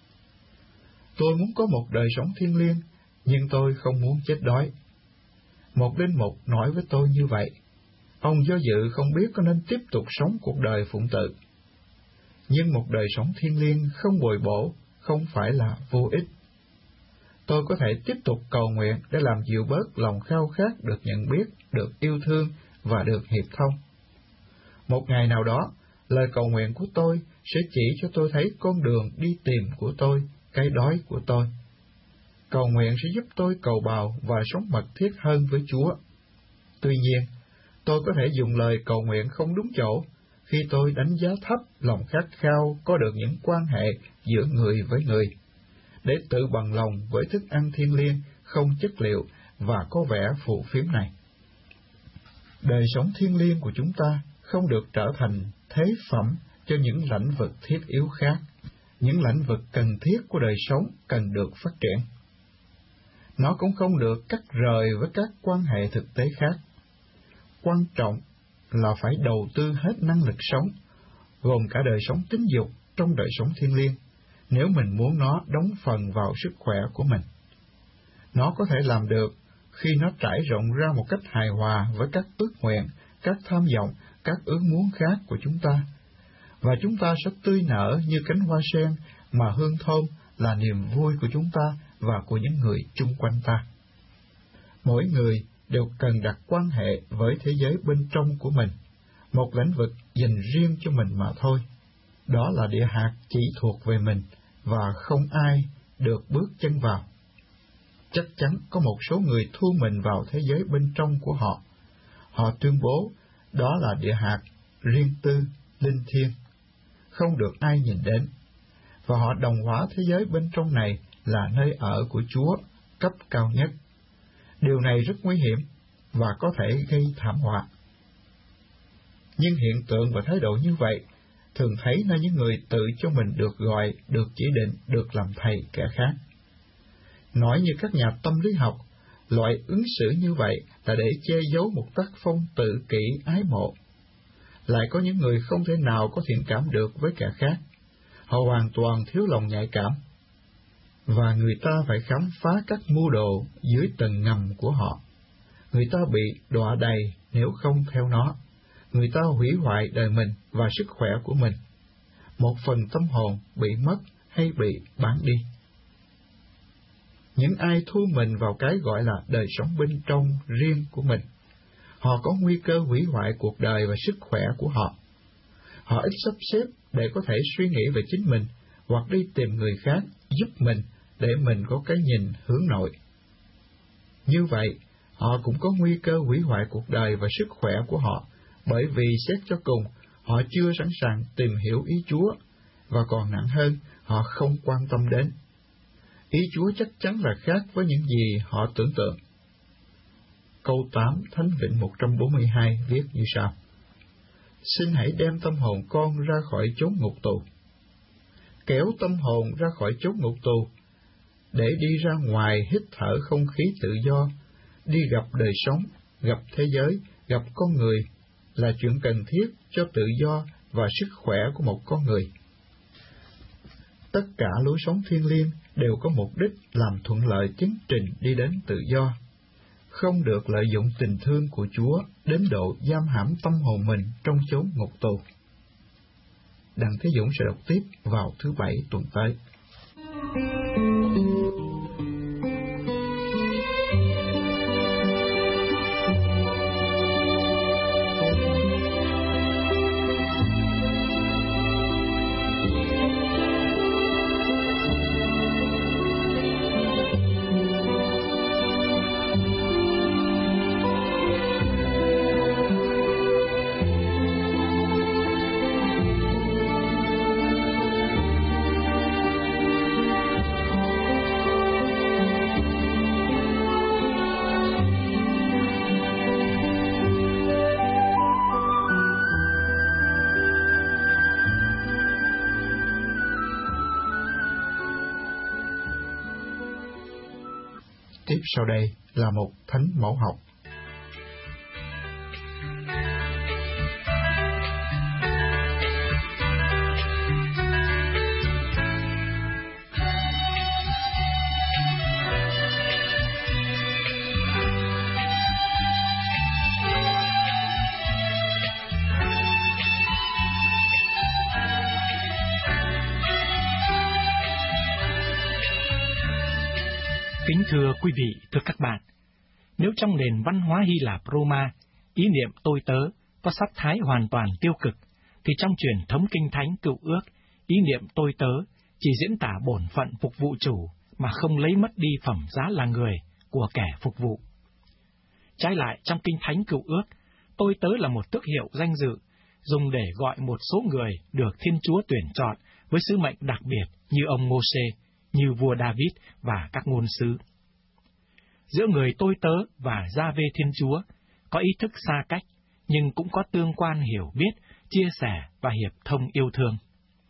Tôi muốn có một đời sống thiêng liêng, nhưng tôi không muốn chết đói. Một linh mục nói với tôi như vậy. Ông do dự không biết có nên tiếp tục sống cuộc đời phụng tự. Nhưng một đời sống thiêng liêng không bồi bổ không phải là vô ích. Tôi có thể tiếp tục cầu nguyện để làm dịu bớt lòng khao khát được nhận biết, được yêu thương và được hiệp thông. Một ngày nào đó, lời cầu nguyện của tôi sẽ chỉ cho tôi thấy con đường đi tìm của tôi, cái đói của tôi. Cầu nguyện sẽ giúp tôi cầu bào và sống mật thiết hơn với Chúa. Tuy nhiên, tôi có thể dùng lời cầu nguyện không đúng chỗ khi tôi đánh giá thấp lòng khát khao có được những quan hệ giữa người với người, để tự bằng lòng với thức ăn thiêng liêng không chất liệu và có vẻ phù phiếm này. Đời sống thiêng liêng của chúng ta không được trở thành thế phẩm cho những lĩnh vực thiết yếu khác. Những lĩnh vực cần thiết của đời sống cần được phát triển. Nó cũng không được cắt rời với các quan hệ thực tế khác. Quan trọng là phải đầu tư hết năng lực sống, gồm cả đời sống tính dục trong đời sống thiêng liêng, nếu mình muốn nó đóng phần vào sức khỏe của mình. Nó có thể làm được khi nó trải rộng ra một cách hài hòa với các ước nguyện, các tham vọng, các ước muốn khác của chúng ta, và chúng ta sẽ tươi nở như cánh hoa sen mà hương thơm là niềm vui của chúng ta và của những người chung quanh ta. Mỗi người đều cần đặt quan hệ với thế giới bên trong của mình, một lĩnh vực dành riêng cho mình mà thôi. Đó là địa hạt chỉ thuộc về mình và không ai được bước chân vào. Chắc chắn có một số người thu mình vào thế giới bên trong của họ. Họ tuyên bố đó là địa hạt riêng tư, linh thiêng, không được ai nhìn đến, và họ đồng hóa thế giới bên trong này là nơi ở của Chúa cấp cao nhất. Điều này rất nguy hiểm và có thể gây thảm họa. Nhưng hiện tượng và thái độ như vậy thường thấy nơi những người tự cho mình được gọi, được chỉ định, được làm thầy kẻ khác. Nói như các nhà tâm lý học, loại ứng xử như vậy là để che giấu một tác phong tự kỷ ái mộ. Lại có những người không thể nào có thiện cảm được với kẻ khác. Họ hoàn toàn thiếu lòng nhạy cảm, và người ta phải khám phá các mưu đồ dưới tầng ngầm của họ. Người ta bị đọa đầy nếu không theo nó. Người ta hủy hoại đời mình và sức khỏe của mình. Một phần tâm hồn bị mất hay bị bán đi. Những ai thu mình vào cái gọi là đời sống bên trong riêng của mình, họ có nguy cơ hủy hoại cuộc đời và sức khỏe của họ. Họ ít sắp xếp để có thể suy nghĩ về chính mình hoặc đi tìm người khác giúp mình để mình có cái nhìn hướng nội. Như vậy, họ cũng có nguy cơ hủy hoại cuộc đời và sức khỏe của họ, bởi vì xét cho cùng, họ chưa sẵn sàng tìm hiểu ý Chúa, và còn nặng hơn, họ không quan tâm đến. Ý Chúa chắc chắn là khác với những gì họ tưởng tượng. Câu tám Thánh Vịnh một trăm bốn mươi hai viết như sau: Xin hãy đem tâm hồn con ra khỏi chốn ngục tù. Kéo tâm hồn ra khỏi chốn ngục tù, để đi ra ngoài hít thở không khí tự do, đi gặp đời sống, gặp thế giới, gặp con người, là chuyện cần thiết cho tự do và sức khỏe của một con người. Tất cả lối sống thiêng liêng đều có mục đích làm thuận lợi tiến trình đi đến tự do, không được lợi dụng tình thương của Chúa đến độ giam hãm tâm hồn mình trong chốn ngục tù. Đặng Thế Dũng sẽ đọc tiếp vào thứ Bảy tuần tới. Tiếp sau đây là một thánh mẫu học. Kính thưa quý vị, thưa các bạn, nếu trong nền văn hóa Hy Lạp Roma, ý niệm tôi tớ có sắc thái hoàn toàn tiêu cực, thì trong truyền thống Kinh Thánh Cựu Ước, ý niệm tôi tớ chỉ diễn tả bổn phận phục vụ chủ mà không lấy mất đi phẩm giá là người của kẻ phục vụ. Trái lại, trong Kinh Thánh Cựu Ước, tôi tớ là một tước hiệu danh dự, dùng để gọi một số người được Thiên Chúa tuyển chọn với sứ mệnh đặc biệt như ông Mô-sê, như vua David và các ngôn sứ. Giữa người tôi tớ và Gia-vê Thiên Chúa có ý thức xa cách, nhưng cũng có tương quan hiểu biết, chia sẻ và hiệp thông yêu thương.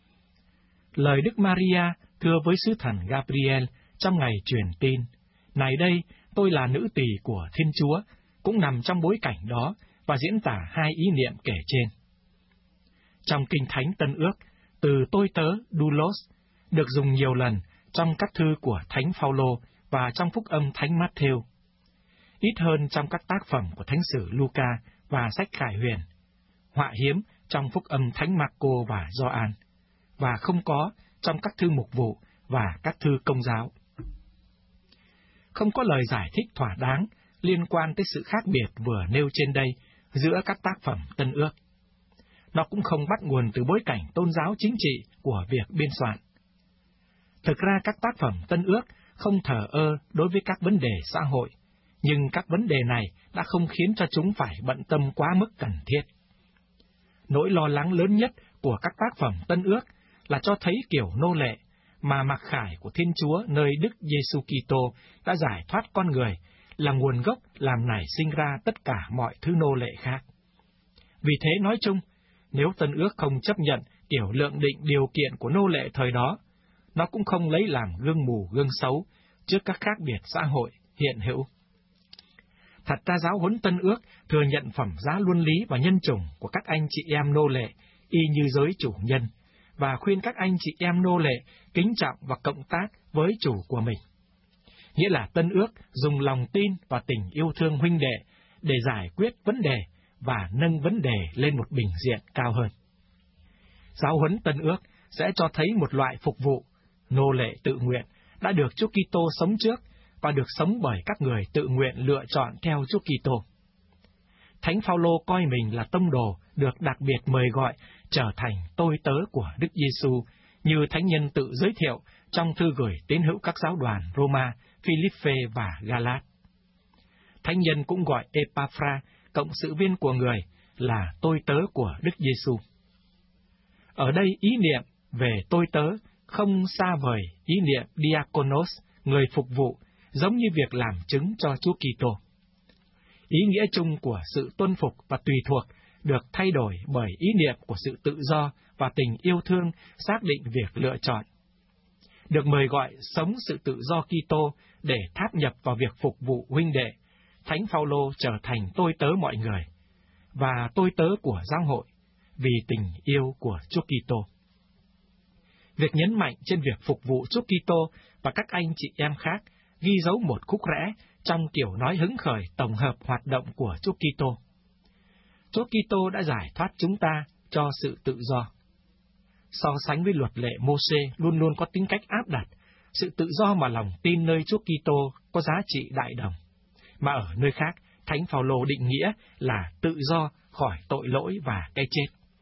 Lời Đức Maria thưa với sứ thần Gabriel trong ngày truyền tin, này đây, tôi là nữ tỳ của Thiên Chúa, cũng nằm trong bối cảnh đó và diễn tả hai ý niệm kể trên. Trong Kinh Thánh Tân Ước, từ tôi tớ, doulos, được dùng nhiều lần trong các thư của Thánh Phaolô và trong Phúc Âm Thánh Matthew, ít hơn trong các tác phẩm của Thánh sử Luca và sách Khải Huyền, họa hiếm trong Phúc Âm Thánh Marco và Gioan, và không có trong các thư mục vụ và các thư công giáo. Không có lời giải thích thỏa đáng liên quan tới sự khác biệt vừa nêu trên đây giữa các tác phẩm Tân Ước. Nó cũng không bắt nguồn từ bối cảnh tôn giáo chính trị của việc biên soạn. Thực ra các tác phẩm Tân Ước không thờ ơ đối với các vấn đề xã hội, nhưng các vấn đề này đã không khiến cho chúng phải bận tâm quá mức cần thiết. Nỗi lo lắng lớn nhất của các tác phẩm Tân Ước là cho thấy kiểu nô lệ mà mặc khải của Thiên Chúa nơi Đức Giêsu Kitô đã giải thoát con người là nguồn gốc làm nảy sinh ra tất cả mọi thứ nô lệ khác. Vì thế nói chung, nếu Tân Ước không chấp nhận kiểu lượng định điều kiện của nô lệ thời đó, nó cũng không lấy làm gương mù gương xấu trước các khác biệt xã hội hiện hữu. Thật ra giáo huấn Tân Ước thừa nhận phẩm giá luân lý và nhân chủng của các anh chị em nô lệ y như giới chủ nhân, và khuyên các anh chị em nô lệ kính trọng và cộng tác với chủ của mình. Nghĩa là Tân Ước dùng lòng tin và tình yêu thương huynh đệ để giải quyết vấn đề và nâng vấn đề lên một bình diện cao hơn. Giáo huấn Tân Ước sẽ cho thấy một loại phục vụ nô lệ tự nguyện đã được Chúa Kitô sống trước và được sống bởi các người tự nguyện lựa chọn theo Chúa Kitô. Thánh Phaolô coi mình là tông đồ được đặc biệt mời gọi trở thành tôi tớ của Đức Giêsu, như thánh nhân tự giới thiệu trong thư gửi tín hữu các giáo đoàn Roma, Philippe và Galat. Thánh nhân cũng gọi Epaphra, cộng sự viên của người, là tôi tớ của Đức Giêsu. Ở đây ý niệm về tôi tớ không xa vời ý niệm diakonos, người phục vụ, giống như việc làm chứng cho Chúa Kitô. Ý nghĩa chung của sự tuân phục và tùy thuộc được thay đổi bởi ý niệm của sự tự do và tình yêu thương xác định việc lựa chọn. Được mời gọi sống sự tự do Kitô để tháp nhập vào việc phục vụ huynh đệ, Thánh Phaolô trở thành tôi tớ mọi người và tôi tớ của giáo hội vì tình yêu của Chúa Kitô. Việc nhấn mạnh trên việc phục vụ Chúa Kitô và các anh chị em khác ghi dấu một khúc rẽ trong kiểu nói hứng khởi tổng hợp hoạt động của Chúa Kitô. Chúa Kitô đã giải thoát chúng ta cho sự tự do. So sánh với luật lệ Mô-sê luôn luôn có tính cách áp đặt, sự tự do mà lòng tin nơi Chúa Kitô có giá trị đại đồng, mà ở nơi khác, Thánh Phaolô định nghĩa là tự do khỏi tội lỗi và cái chết.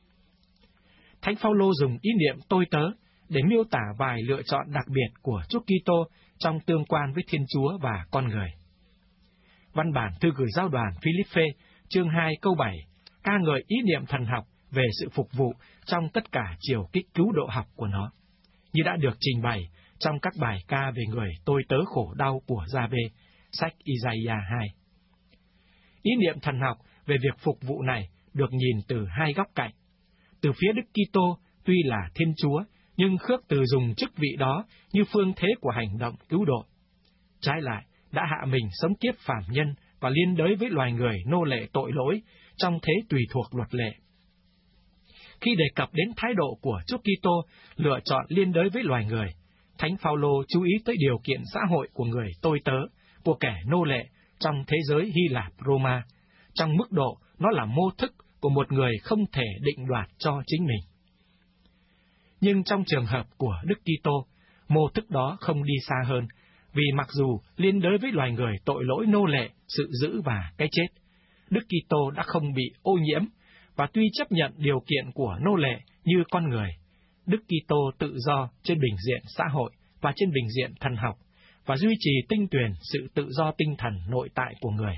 Thánh Phaolô dùng ý niệm tôi tớ để miêu tả vài lựa chọn đặc biệt của Chúa Kitô trong tương quan với Thiên Chúa và con người. Văn bản thư gửi giáo đoàn Philippe, chương hai câu bảy, ca ngợi ý niệm thần học về sự phục vụ trong tất cả chiều kích cứu độ học của nó, như đã được trình bày trong các bài ca về người tôi tớ khổ đau của Gia-bê, sách Isaiah hai. Ý niệm thần học về việc phục vụ này được nhìn từ hai góc cạnh. Từ phía Đức Kitô, tuy là Thiên Chúa, nhưng khước từ dùng chức vị đó như phương thế của hành động cứu độ. Trái lại, đã hạ mình sống kiếp phàm nhân và liên đới với loài người nô lệ tội lỗi trong thế tùy thuộc luật lệ. Khi đề cập đến thái độ của Chúa Kitô lựa chọn liên đới với loài người, Thánh Phaolô chú ý tới điều kiện xã hội của người tôi tớ, của kẻ nô lệ trong thế giới Hy Lạp Roma, trong mức độ nó là mô thức của một người không thể định đoạt cho chính mình. Nhưng trong trường hợp của Đức Kitô, mô thức đó không đi xa hơn, vì mặc dù liên đới với loài người tội lỗi nô lệ, sự dữ và cái chết, Đức Kitô đã không bị ô nhiễm, và tuy chấp nhận điều kiện của nô lệ như con người, Đức Kitô tự do trên bình diện xã hội và trên bình diện thần học, và duy trì tinh tuyền sự tự do tinh thần nội tại của người.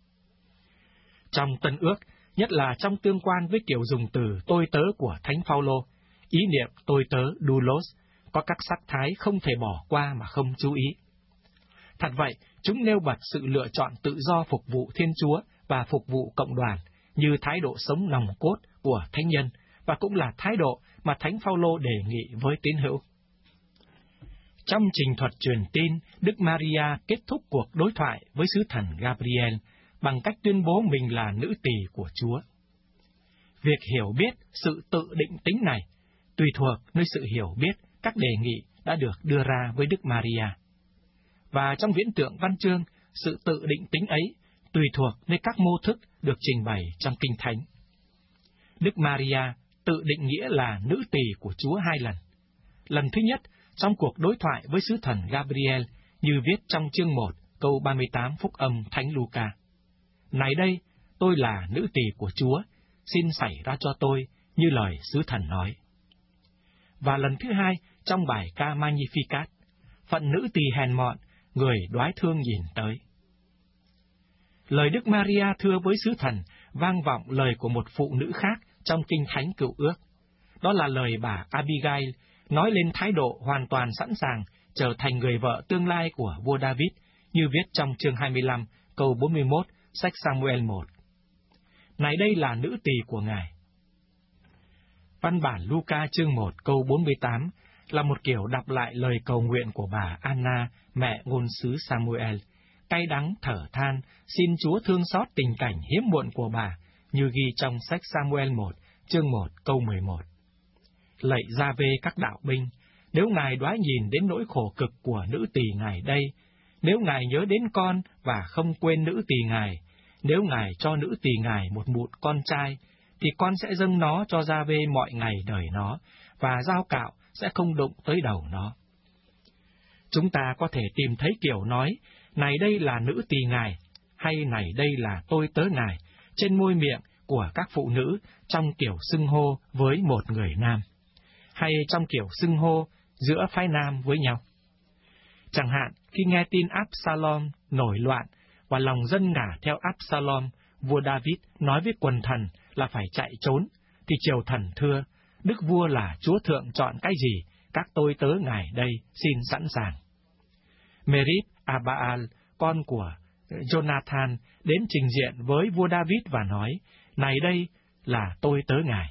Trong Tân Ước, nhất là trong tương quan với kiểu dùng từ tôi tớ của Thánh Phaolô, ý niệm tôi tớ doulos có các sắc thái không thể bỏ qua mà không chú ý. Thật vậy, chúng nêu bật sự lựa chọn tự do phục vụ Thiên Chúa và phục vụ cộng đoàn như thái độ sống nòng cốt của thánh nhân, và cũng là thái độ mà Thánh Phaolô đề nghị với tín hữu. Trong trình thuật truyền tin, Đức Maria kết thúc cuộc đối thoại với sứ thần Gabriel bằng cách tuyên bố mình là nữ tỳ của Chúa. Việc hiểu biết sự tự định tính này tùy thuộc nơi sự hiểu biết các đề nghị đã được đưa ra với Đức Maria. Và trong viễn tượng văn chương, sự tự định tính ấy tùy thuộc nơi các mô thức được trình bày trong Kinh Thánh. Đức Maria tự định nghĩa là nữ tỳ của Chúa hai lần. Lần thứ nhất, trong cuộc đối thoại với sứ thần Gabriel, như viết trong chương một, câu ba mươi tám phúc âm Thánh Luca. Này đây, tôi là nữ tỳ của Chúa, xin xảy ra cho tôi như lời sứ thần nói. Và lần thứ hai, trong bài ca Magnificat, phận nữ tỳ hèn mọn, người đoái thương nhìn tới. Lời Đức Maria thưa với sứ thần vang vọng lời của một phụ nữ khác trong Kinh Thánh Cựu Ước. Đó là lời bà Abigail nói lên thái độ hoàn toàn sẵn sàng trở thành người vợ tương lai của vua David, như viết trong chương hai mươi lăm, câu bốn mươi mốt, sách Samuel một. Này đây là nữ tỳ của Ngài. Văn bản Luca chương một, câu bốn mươi tám là một kiểu đọc lại lời cầu nguyện của bà Anna, mẹ ngôn sứ Samuel, cay đắng thở than, xin Chúa thương xót tình cảnh hiếm muộn của bà, như ghi trong sách Samuel một, chương một, câu mười một. Lạy Gia-vê các đạo binh, nếu Ngài đoái nhìn đến nỗi khổ cực của nữ tỳ Ngài đây, nếu Ngài nhớ đến con và không quên nữ tỳ Ngài, nếu Ngài cho nữ tỳ Ngài một mụn con trai, thì con sẽ dâng nó cho Gia-vê mọi ngày đời nó, và dao cạo sẽ không đụng tới đầu nó. chúng ta có thể tìm thấy kiểu nói, này đây là nữ tỳ ngài, hay này đây là tôi tớ ngài, trên môi miệng của các phụ nữ trong kiểu xưng hô với một người nam, hay trong kiểu xưng hô giữa phái nam với nhau. Chẳng hạn, khi nghe tin Absalom nổi loạn và lòng dân ngả theo Absalom, vua David nói với quần thần là phải chạy trốn, thì triều thần thưa, đức vua là chúa thượng chọn cái gì, các tôi tớ ngài đây xin sẵn sàng. Merib Abaal, con của Jonathan, đến trình diện với vua David và nói, này đây là tôi tớ ngài.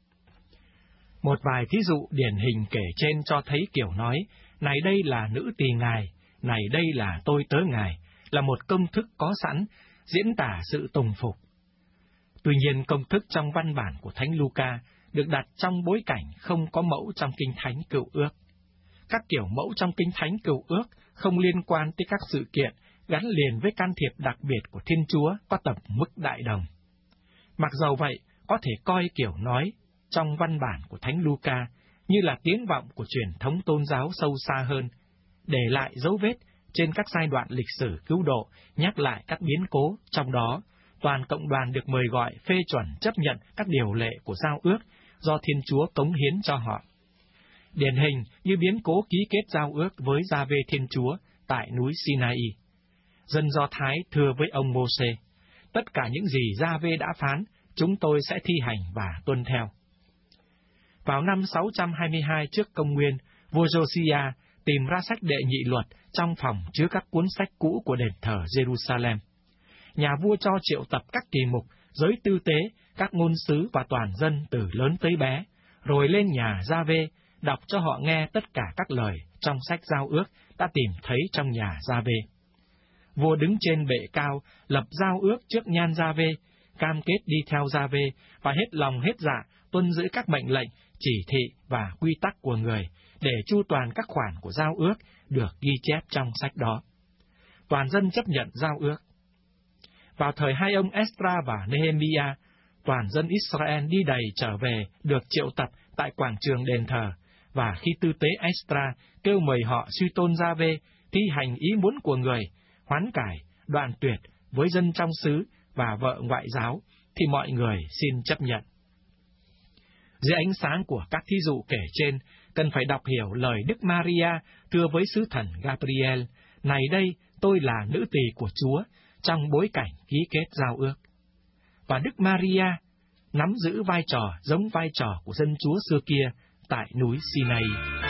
Một vài thí dụ điển hình kể trên cho thấy kiểu nói, này đây là nữ tỳ ngài, này đây là tôi tớ ngài, là một công thức có sẵn, diễn tả sự tùng phục. Tuy nhiên, công thức trong văn bản của Thánh Luca được đặt trong bối cảnh không có mẫu trong Kinh Thánh Cựu Ước. Các kiểu mẫu trong Kinh Thánh Cựu Ước không liên quan tới các sự kiện gắn liền với can thiệp đặc biệt của Thiên Chúa có tầm mức đại đồng. Mặc dầu vậy, có thể coi kiểu nói trong văn bản của Thánh Luca như là tiếng vọng của truyền thống tôn giáo sâu xa hơn, để lại dấu vết trên các giai đoạn lịch sử cứu độ, nhắc lại các biến cố, trong đó toàn cộng đoàn được mời gọi phê chuẩn chấp nhận các điều lệ của giao ước do Thiên Chúa cống hiến cho họ. Điển hình như biến cố ký kết giao ước với Gia-vê Thiên Chúa tại núi Sinai. Dân Do Thái thưa với ông Mô-sê, tất cả những gì Gia-vê đã phán, chúng tôi sẽ thi hành và tuân theo. Vào năm sáu trăm hai mươi hai trước công nguyên, vua Josiah tìm ra sách đệ nhị luật trong phòng chứa các cuốn sách cũ của đền thờ Jerusalem. Nhà vua cho triệu tập các kỳ mục, giới tư tế, các ngôn sứ và toàn dân từ lớn tới bé, rồi lên nhà Gia-vê, đọc cho họ nghe tất cả các lời trong sách giao ước đã tìm thấy trong nhà Gia-vê. Vua đứng trên bệ cao, lập giao ước trước nhan Gia-vê, cam kết đi theo Gia-vê và hết lòng hết dạ tuân giữ các mệnh lệnh, chỉ thị và quy tắc của người, để chu toàn các khoản của giao ước được ghi chép trong sách đó. Toàn dân chấp nhận giao ước. Vào thời hai ông Esdra và Nehemiah, toàn dân Israel đi đầy trở về được triệu tập tại quảng trường đền thờ, và khi tư tế Esdra kêu mời họ suy tôn Gia-vê, thi hành ý muốn của người, hoán cải, đoạn tuyệt với dân trong xứ và vợ ngoại giáo, thì mọi người xin chấp nhận. Dưới ánh sáng của các thí dụ kể trên, cần phải đọc hiểu lời Đức Maria thưa với sứ thần Gabriel, này đây tôi là nữ tỳ của Chúa, trong bối cảnh ký kết giao ước. Và Đức Maria nắm giữ vai trò giống vai trò của dân Chúa xưa kia tại núi Sinai.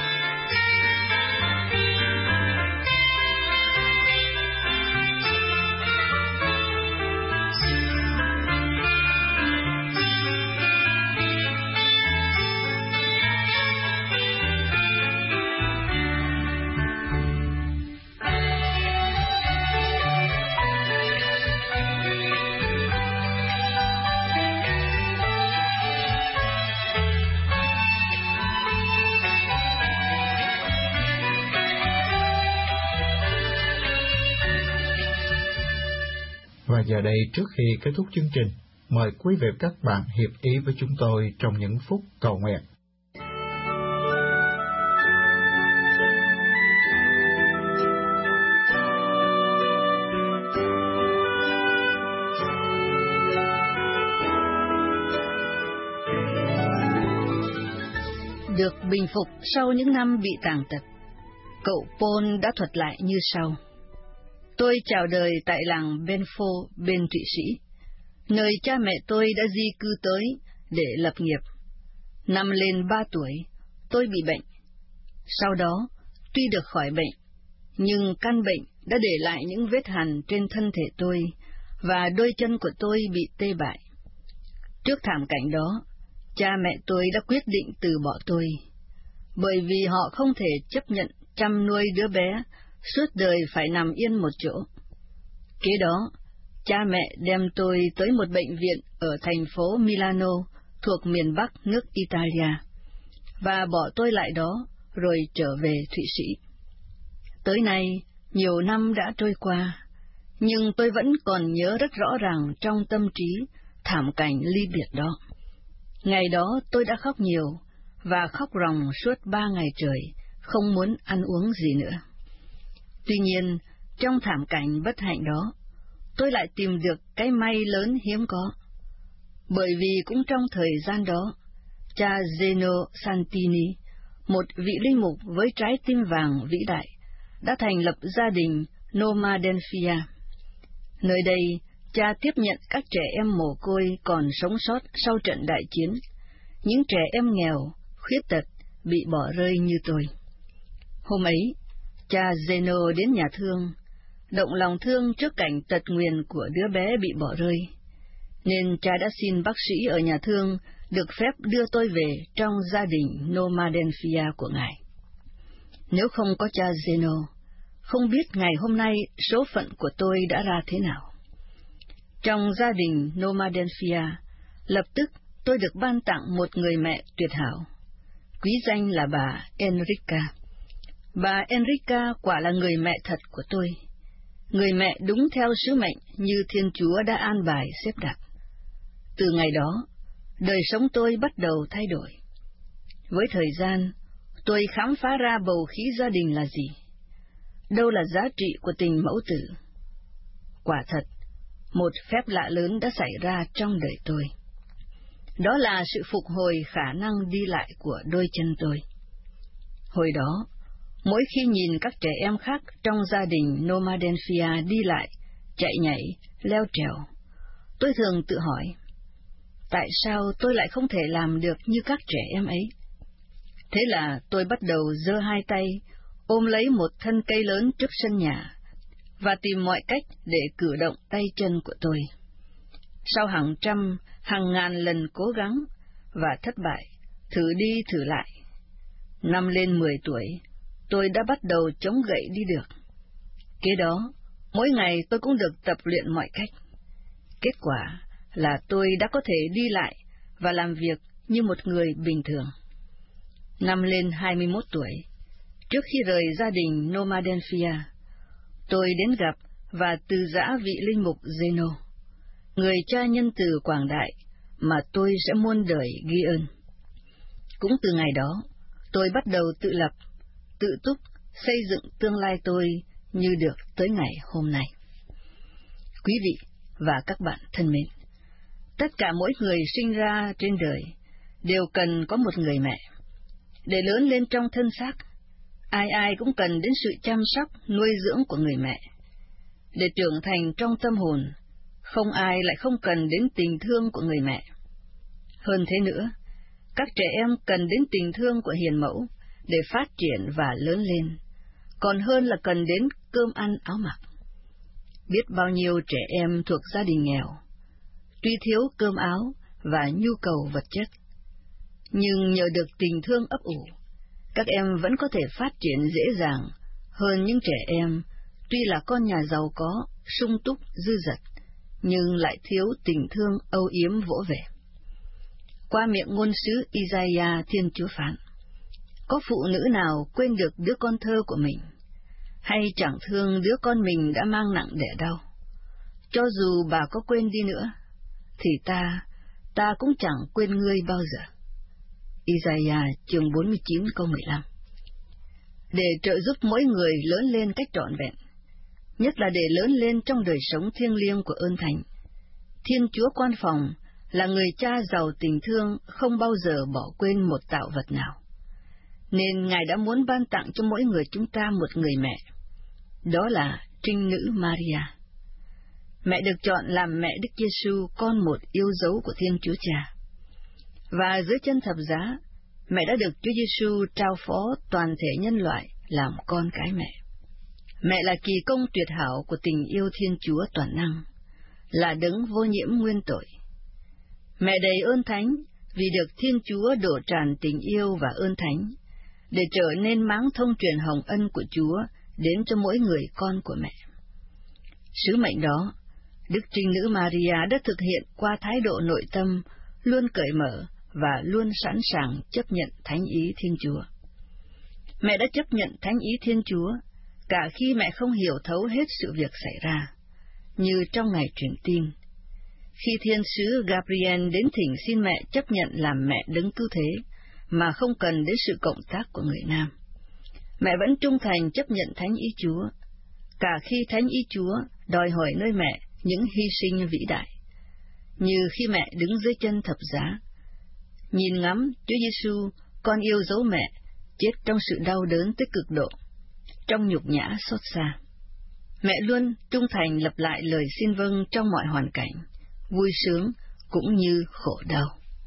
Và giờ đây, trước khi kết thúc chương trình, mời quý vị và các bạn hiệp ý với chúng tôi trong những phút cầu nguyện. Được bình phục sau những năm bị tàn tật, cậu Paul đã thuật lại như sau. Tôi chào đời tại làng Benfo bên Thụy Sĩ, nơi cha mẹ tôi đã di cư tới để lập nghiệp. Năm lên ba tuổi, tôi bị bệnh. Sau đó, tuy được khỏi bệnh, nhưng căn bệnh đã để lại những vết hằn trên thân thể tôi, và đôi chân của tôi bị tê bại. Trước thảm cảnh đó, cha mẹ tôi đã quyết định từ bỏ tôi, bởi vì họ không thể chấp nhận chăm nuôi đứa bé suốt đời phải nằm yên một chỗ. Kế đó, cha mẹ đem tôi tới một bệnh viện ở thành phố Milano, thuộc miền Bắc nước Italia, và bỏ tôi lại đó rồi trở về Thụy Sĩ. Tới nay, nhiều năm đã trôi qua, nhưng tôi vẫn còn nhớ rất rõ ràng trong tâm trí thảm cảnh ly biệt đó. Ngày đó tôi đã khóc nhiều, và khóc ròng suốt ba ngày trời, không muốn ăn uống gì nữa. Tuy nhiên, trong thảm cảnh bất hạnh đó, tôi lại tìm được cái may lớn hiếm có. Bởi vì cũng trong thời gian đó, cha Zeno Santini, một vị linh mục với trái tim vàng vĩ đại, đã thành lập gia đình Nomadenphia. Nơi đây, cha tiếp nhận các trẻ em mồ côi còn sống sót sau trận đại chiến, những trẻ em nghèo, khuyết tật, bị bỏ rơi như tôi. Hôm ấy, cha Zeno đến nhà thương, động lòng thương trước cảnh tật nguyền của đứa bé bị bỏ rơi, nên cha đã xin bác sĩ ở nhà thương được phép đưa tôi về trong gia đình Nomadenphia của ngài. Nếu không có cha Zeno, không biết ngày hôm nay số phận của tôi đã ra thế nào. Trong gia đình Nomadenphia, lập tức tôi được ban tặng một người mẹ tuyệt hảo, quý danh là bà Enrica. Bà Enrica quả là người mẹ thật của tôi, người mẹ đúng theo sứ mệnh như Thiên Chúa đã an bài xếp đặt. Từ ngày đó, đời sống tôi bắt đầu thay đổi. Với thời gian, tôi khám phá ra bầu khí gia đình là gì, đâu là giá trị của tình mẫu tử. Quả thật, một phép lạ lớn đã xảy ra trong đời tôi. Đó là sự phục hồi khả năng đi lại của đôi chân tôi. Hồi đó, mỗi khi nhìn các trẻ em khác trong gia đình Nomadenphia đi lại, chạy nhảy, leo trèo, tôi thường tự hỏi, tại sao tôi lại không thể làm được như các trẻ em ấy? Thế là tôi bắt đầu giơ hai tay, ôm lấy một thân cây lớn trước sân nhà, và tìm mọi cách để cử động tay chân của tôi. Sau hàng trăm, hàng ngàn lần cố gắng và thất bại, thử đi thử lại, năm lên mười tuổi, tôi đã bắt đầu chống gậy đi được. Kế đó, mỗi ngày tôi cũng được tập luyện mọi cách. Kết quả là tôi đã có thể đi lại và làm việc như một người bình thường. Năm lên hai mươi mốt tuổi, trước khi rời gia đình Nomadenphia, tôi đến gặp và từ giã vị linh mục Zeno, người cha nhân từ quảng đại mà tôi sẽ muôn đời ghi ơn. Cũng từ ngày đó, tôi bắt đầu tự lập, tự túc, xây dựng tương lai tôi như được tới ngày hôm nay. Quý vị và các bạn thân mến, tất cả mỗi người sinh ra trên đời đều cần có một người mẹ. Để lớn lên trong thân xác, ai ai cũng cần đến sự chăm sóc, nuôi dưỡng của người mẹ. Để trưởng thành trong tâm hồn, không ai lại không cần đến tình thương của người mẹ. Hơn thế nữa, các trẻ em cần đến tình thương của hiền mẫu để phát triển và lớn lên, còn hơn là cần đến cơm ăn áo mặc. Biết bao nhiêu trẻ em thuộc gia đình nghèo, tuy thiếu cơm áo và nhu cầu vật chất, nhưng nhờ được tình thương ấp ủ, các em vẫn có thể phát triển dễ dàng hơn những trẻ em tuy là con nhà giàu có, sung túc, dư dật, nhưng lại thiếu tình thương âu yếm vỗ về. Qua miệng ngôn sứ Isaiah, Thiên Chúa phán, có phụ nữ nào quên được đứa con thơ của mình, hay chẳng thương đứa con mình đã mang nặng đẻ đau? Cho dù bà có quên đi nữa, thì ta, ta cũng chẳng quên ngươi bao giờ. Isaiah chương bốn mươi chín câu mười lăm. Để trợ giúp mỗi người lớn lên cách trọn vẹn, nhất là để lớn lên trong đời sống thiêng liêng của ơn thánh, Thiên Chúa Quan Phòng là người cha giàu tình thương, không bao giờ bỏ quên một tạo vật nào. Nên Ngài đã muốn ban tặng cho mỗi người chúng ta một người mẹ, đó là Trinh Nữ Maria. Mẹ được chọn làm mẹ Đức Giêsu, con một yêu dấu của Thiên Chúa Cha. Và dưới chân thập giá, mẹ đã được Chúa Giêsu trao phó toàn thể nhân loại làm con cái mẹ. Mẹ là kỳ công tuyệt hảo của tình yêu Thiên Chúa toàn năng, là đấng vô nhiễm nguyên tội. Mẹ đầy ơn thánh vì được Thiên Chúa đổ tràn tình yêu và ơn thánh, để trở nên máng thông truyền hồng ân của Chúa đến cho mỗi người con của mẹ. Sứ mệnh đó, Đức Trinh Nữ Maria đã thực hiện qua thái độ nội tâm luôn cởi mở và luôn sẵn sàng chấp nhận thánh ý Thiên Chúa. Mẹ đã chấp nhận thánh ý Thiên Chúa cả khi mẹ không hiểu thấu hết sự việc xảy ra, như trong ngày truyền tin, khi thiên sứ Gabriel đến thỉnh xin mẹ chấp nhận làm mẹ đấng cứu thế, mà không cần đến sự cộng tác của người nam. Mẹ vẫn trung thành chấp nhận thánh ý Chúa, cả khi thánh ý Chúa đòi hỏi nơi mẹ những hy sinh vĩ đại, như khi mẹ đứng dưới chân thập giá, nhìn ngắm Chúa Giêsu, con yêu dấu mẹ, chết trong sự đau đớn tới cực độ, trong nhục nhã xót xa. Mẹ luôn trung thành lặp lại lời xin vâng trong mọi hoàn cảnh, vui sướng cũng như khổ đau.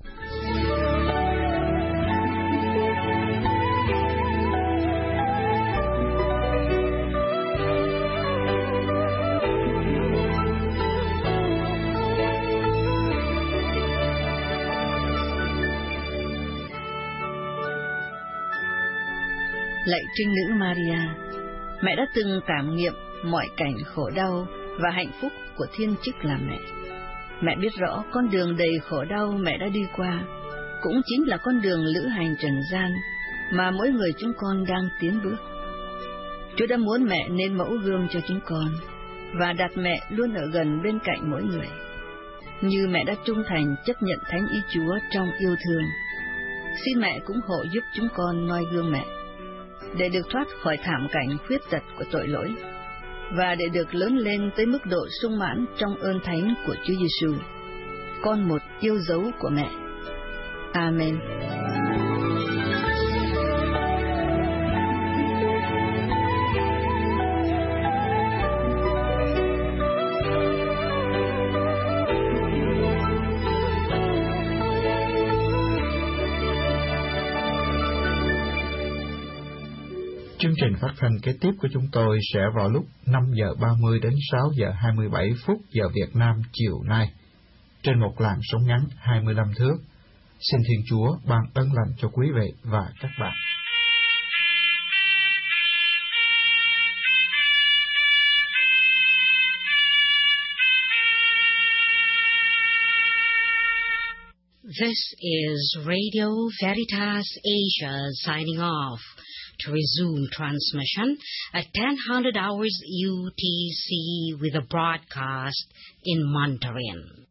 Lạy Trinh Nữ Maria, mẹ đã từng cảm nghiệm mọi cảnh khổ đau và hạnh phúc của thiên chức là mẹ. Mẹ biết rõ con đường đầy khổ đau mẹ đã đi qua, cũng chính là con đường lữ hành trần gian mà mỗi người chúng con đang tiến bước. Chúa đã muốn mẹ nên mẫu gương cho chúng con, và đặt mẹ luôn ở gần bên cạnh mỗi người. Như mẹ đã trung thành chấp nhận thánh ý Chúa trong yêu thương, xin mẹ cũng hộ giúp chúng con noi gương mẹ, để được thoát khỏi thảm cảnh khuyết tật của tội lỗi, và để được lớn lên tới mức độ sung mãn trong ơn thánh của Chúa Giêsu, con một yêu dấu của mẹ. Amen. Chương trình phát thanh kế tiếp của chúng tôi sẽ vào lúc năm giờ ba mươi đến sáu giờ hai mươi bảy phút giờ Việt Nam chiều nay, trên một làn sóng ngắn hai mươi lăm thước. Xin Thiên Chúa ban ơn lành cho quý vị và các bạn. This is Radio Veritas Asia signing off. To resume transmission at ten hundred hours U T C with a broadcast in Mandarin.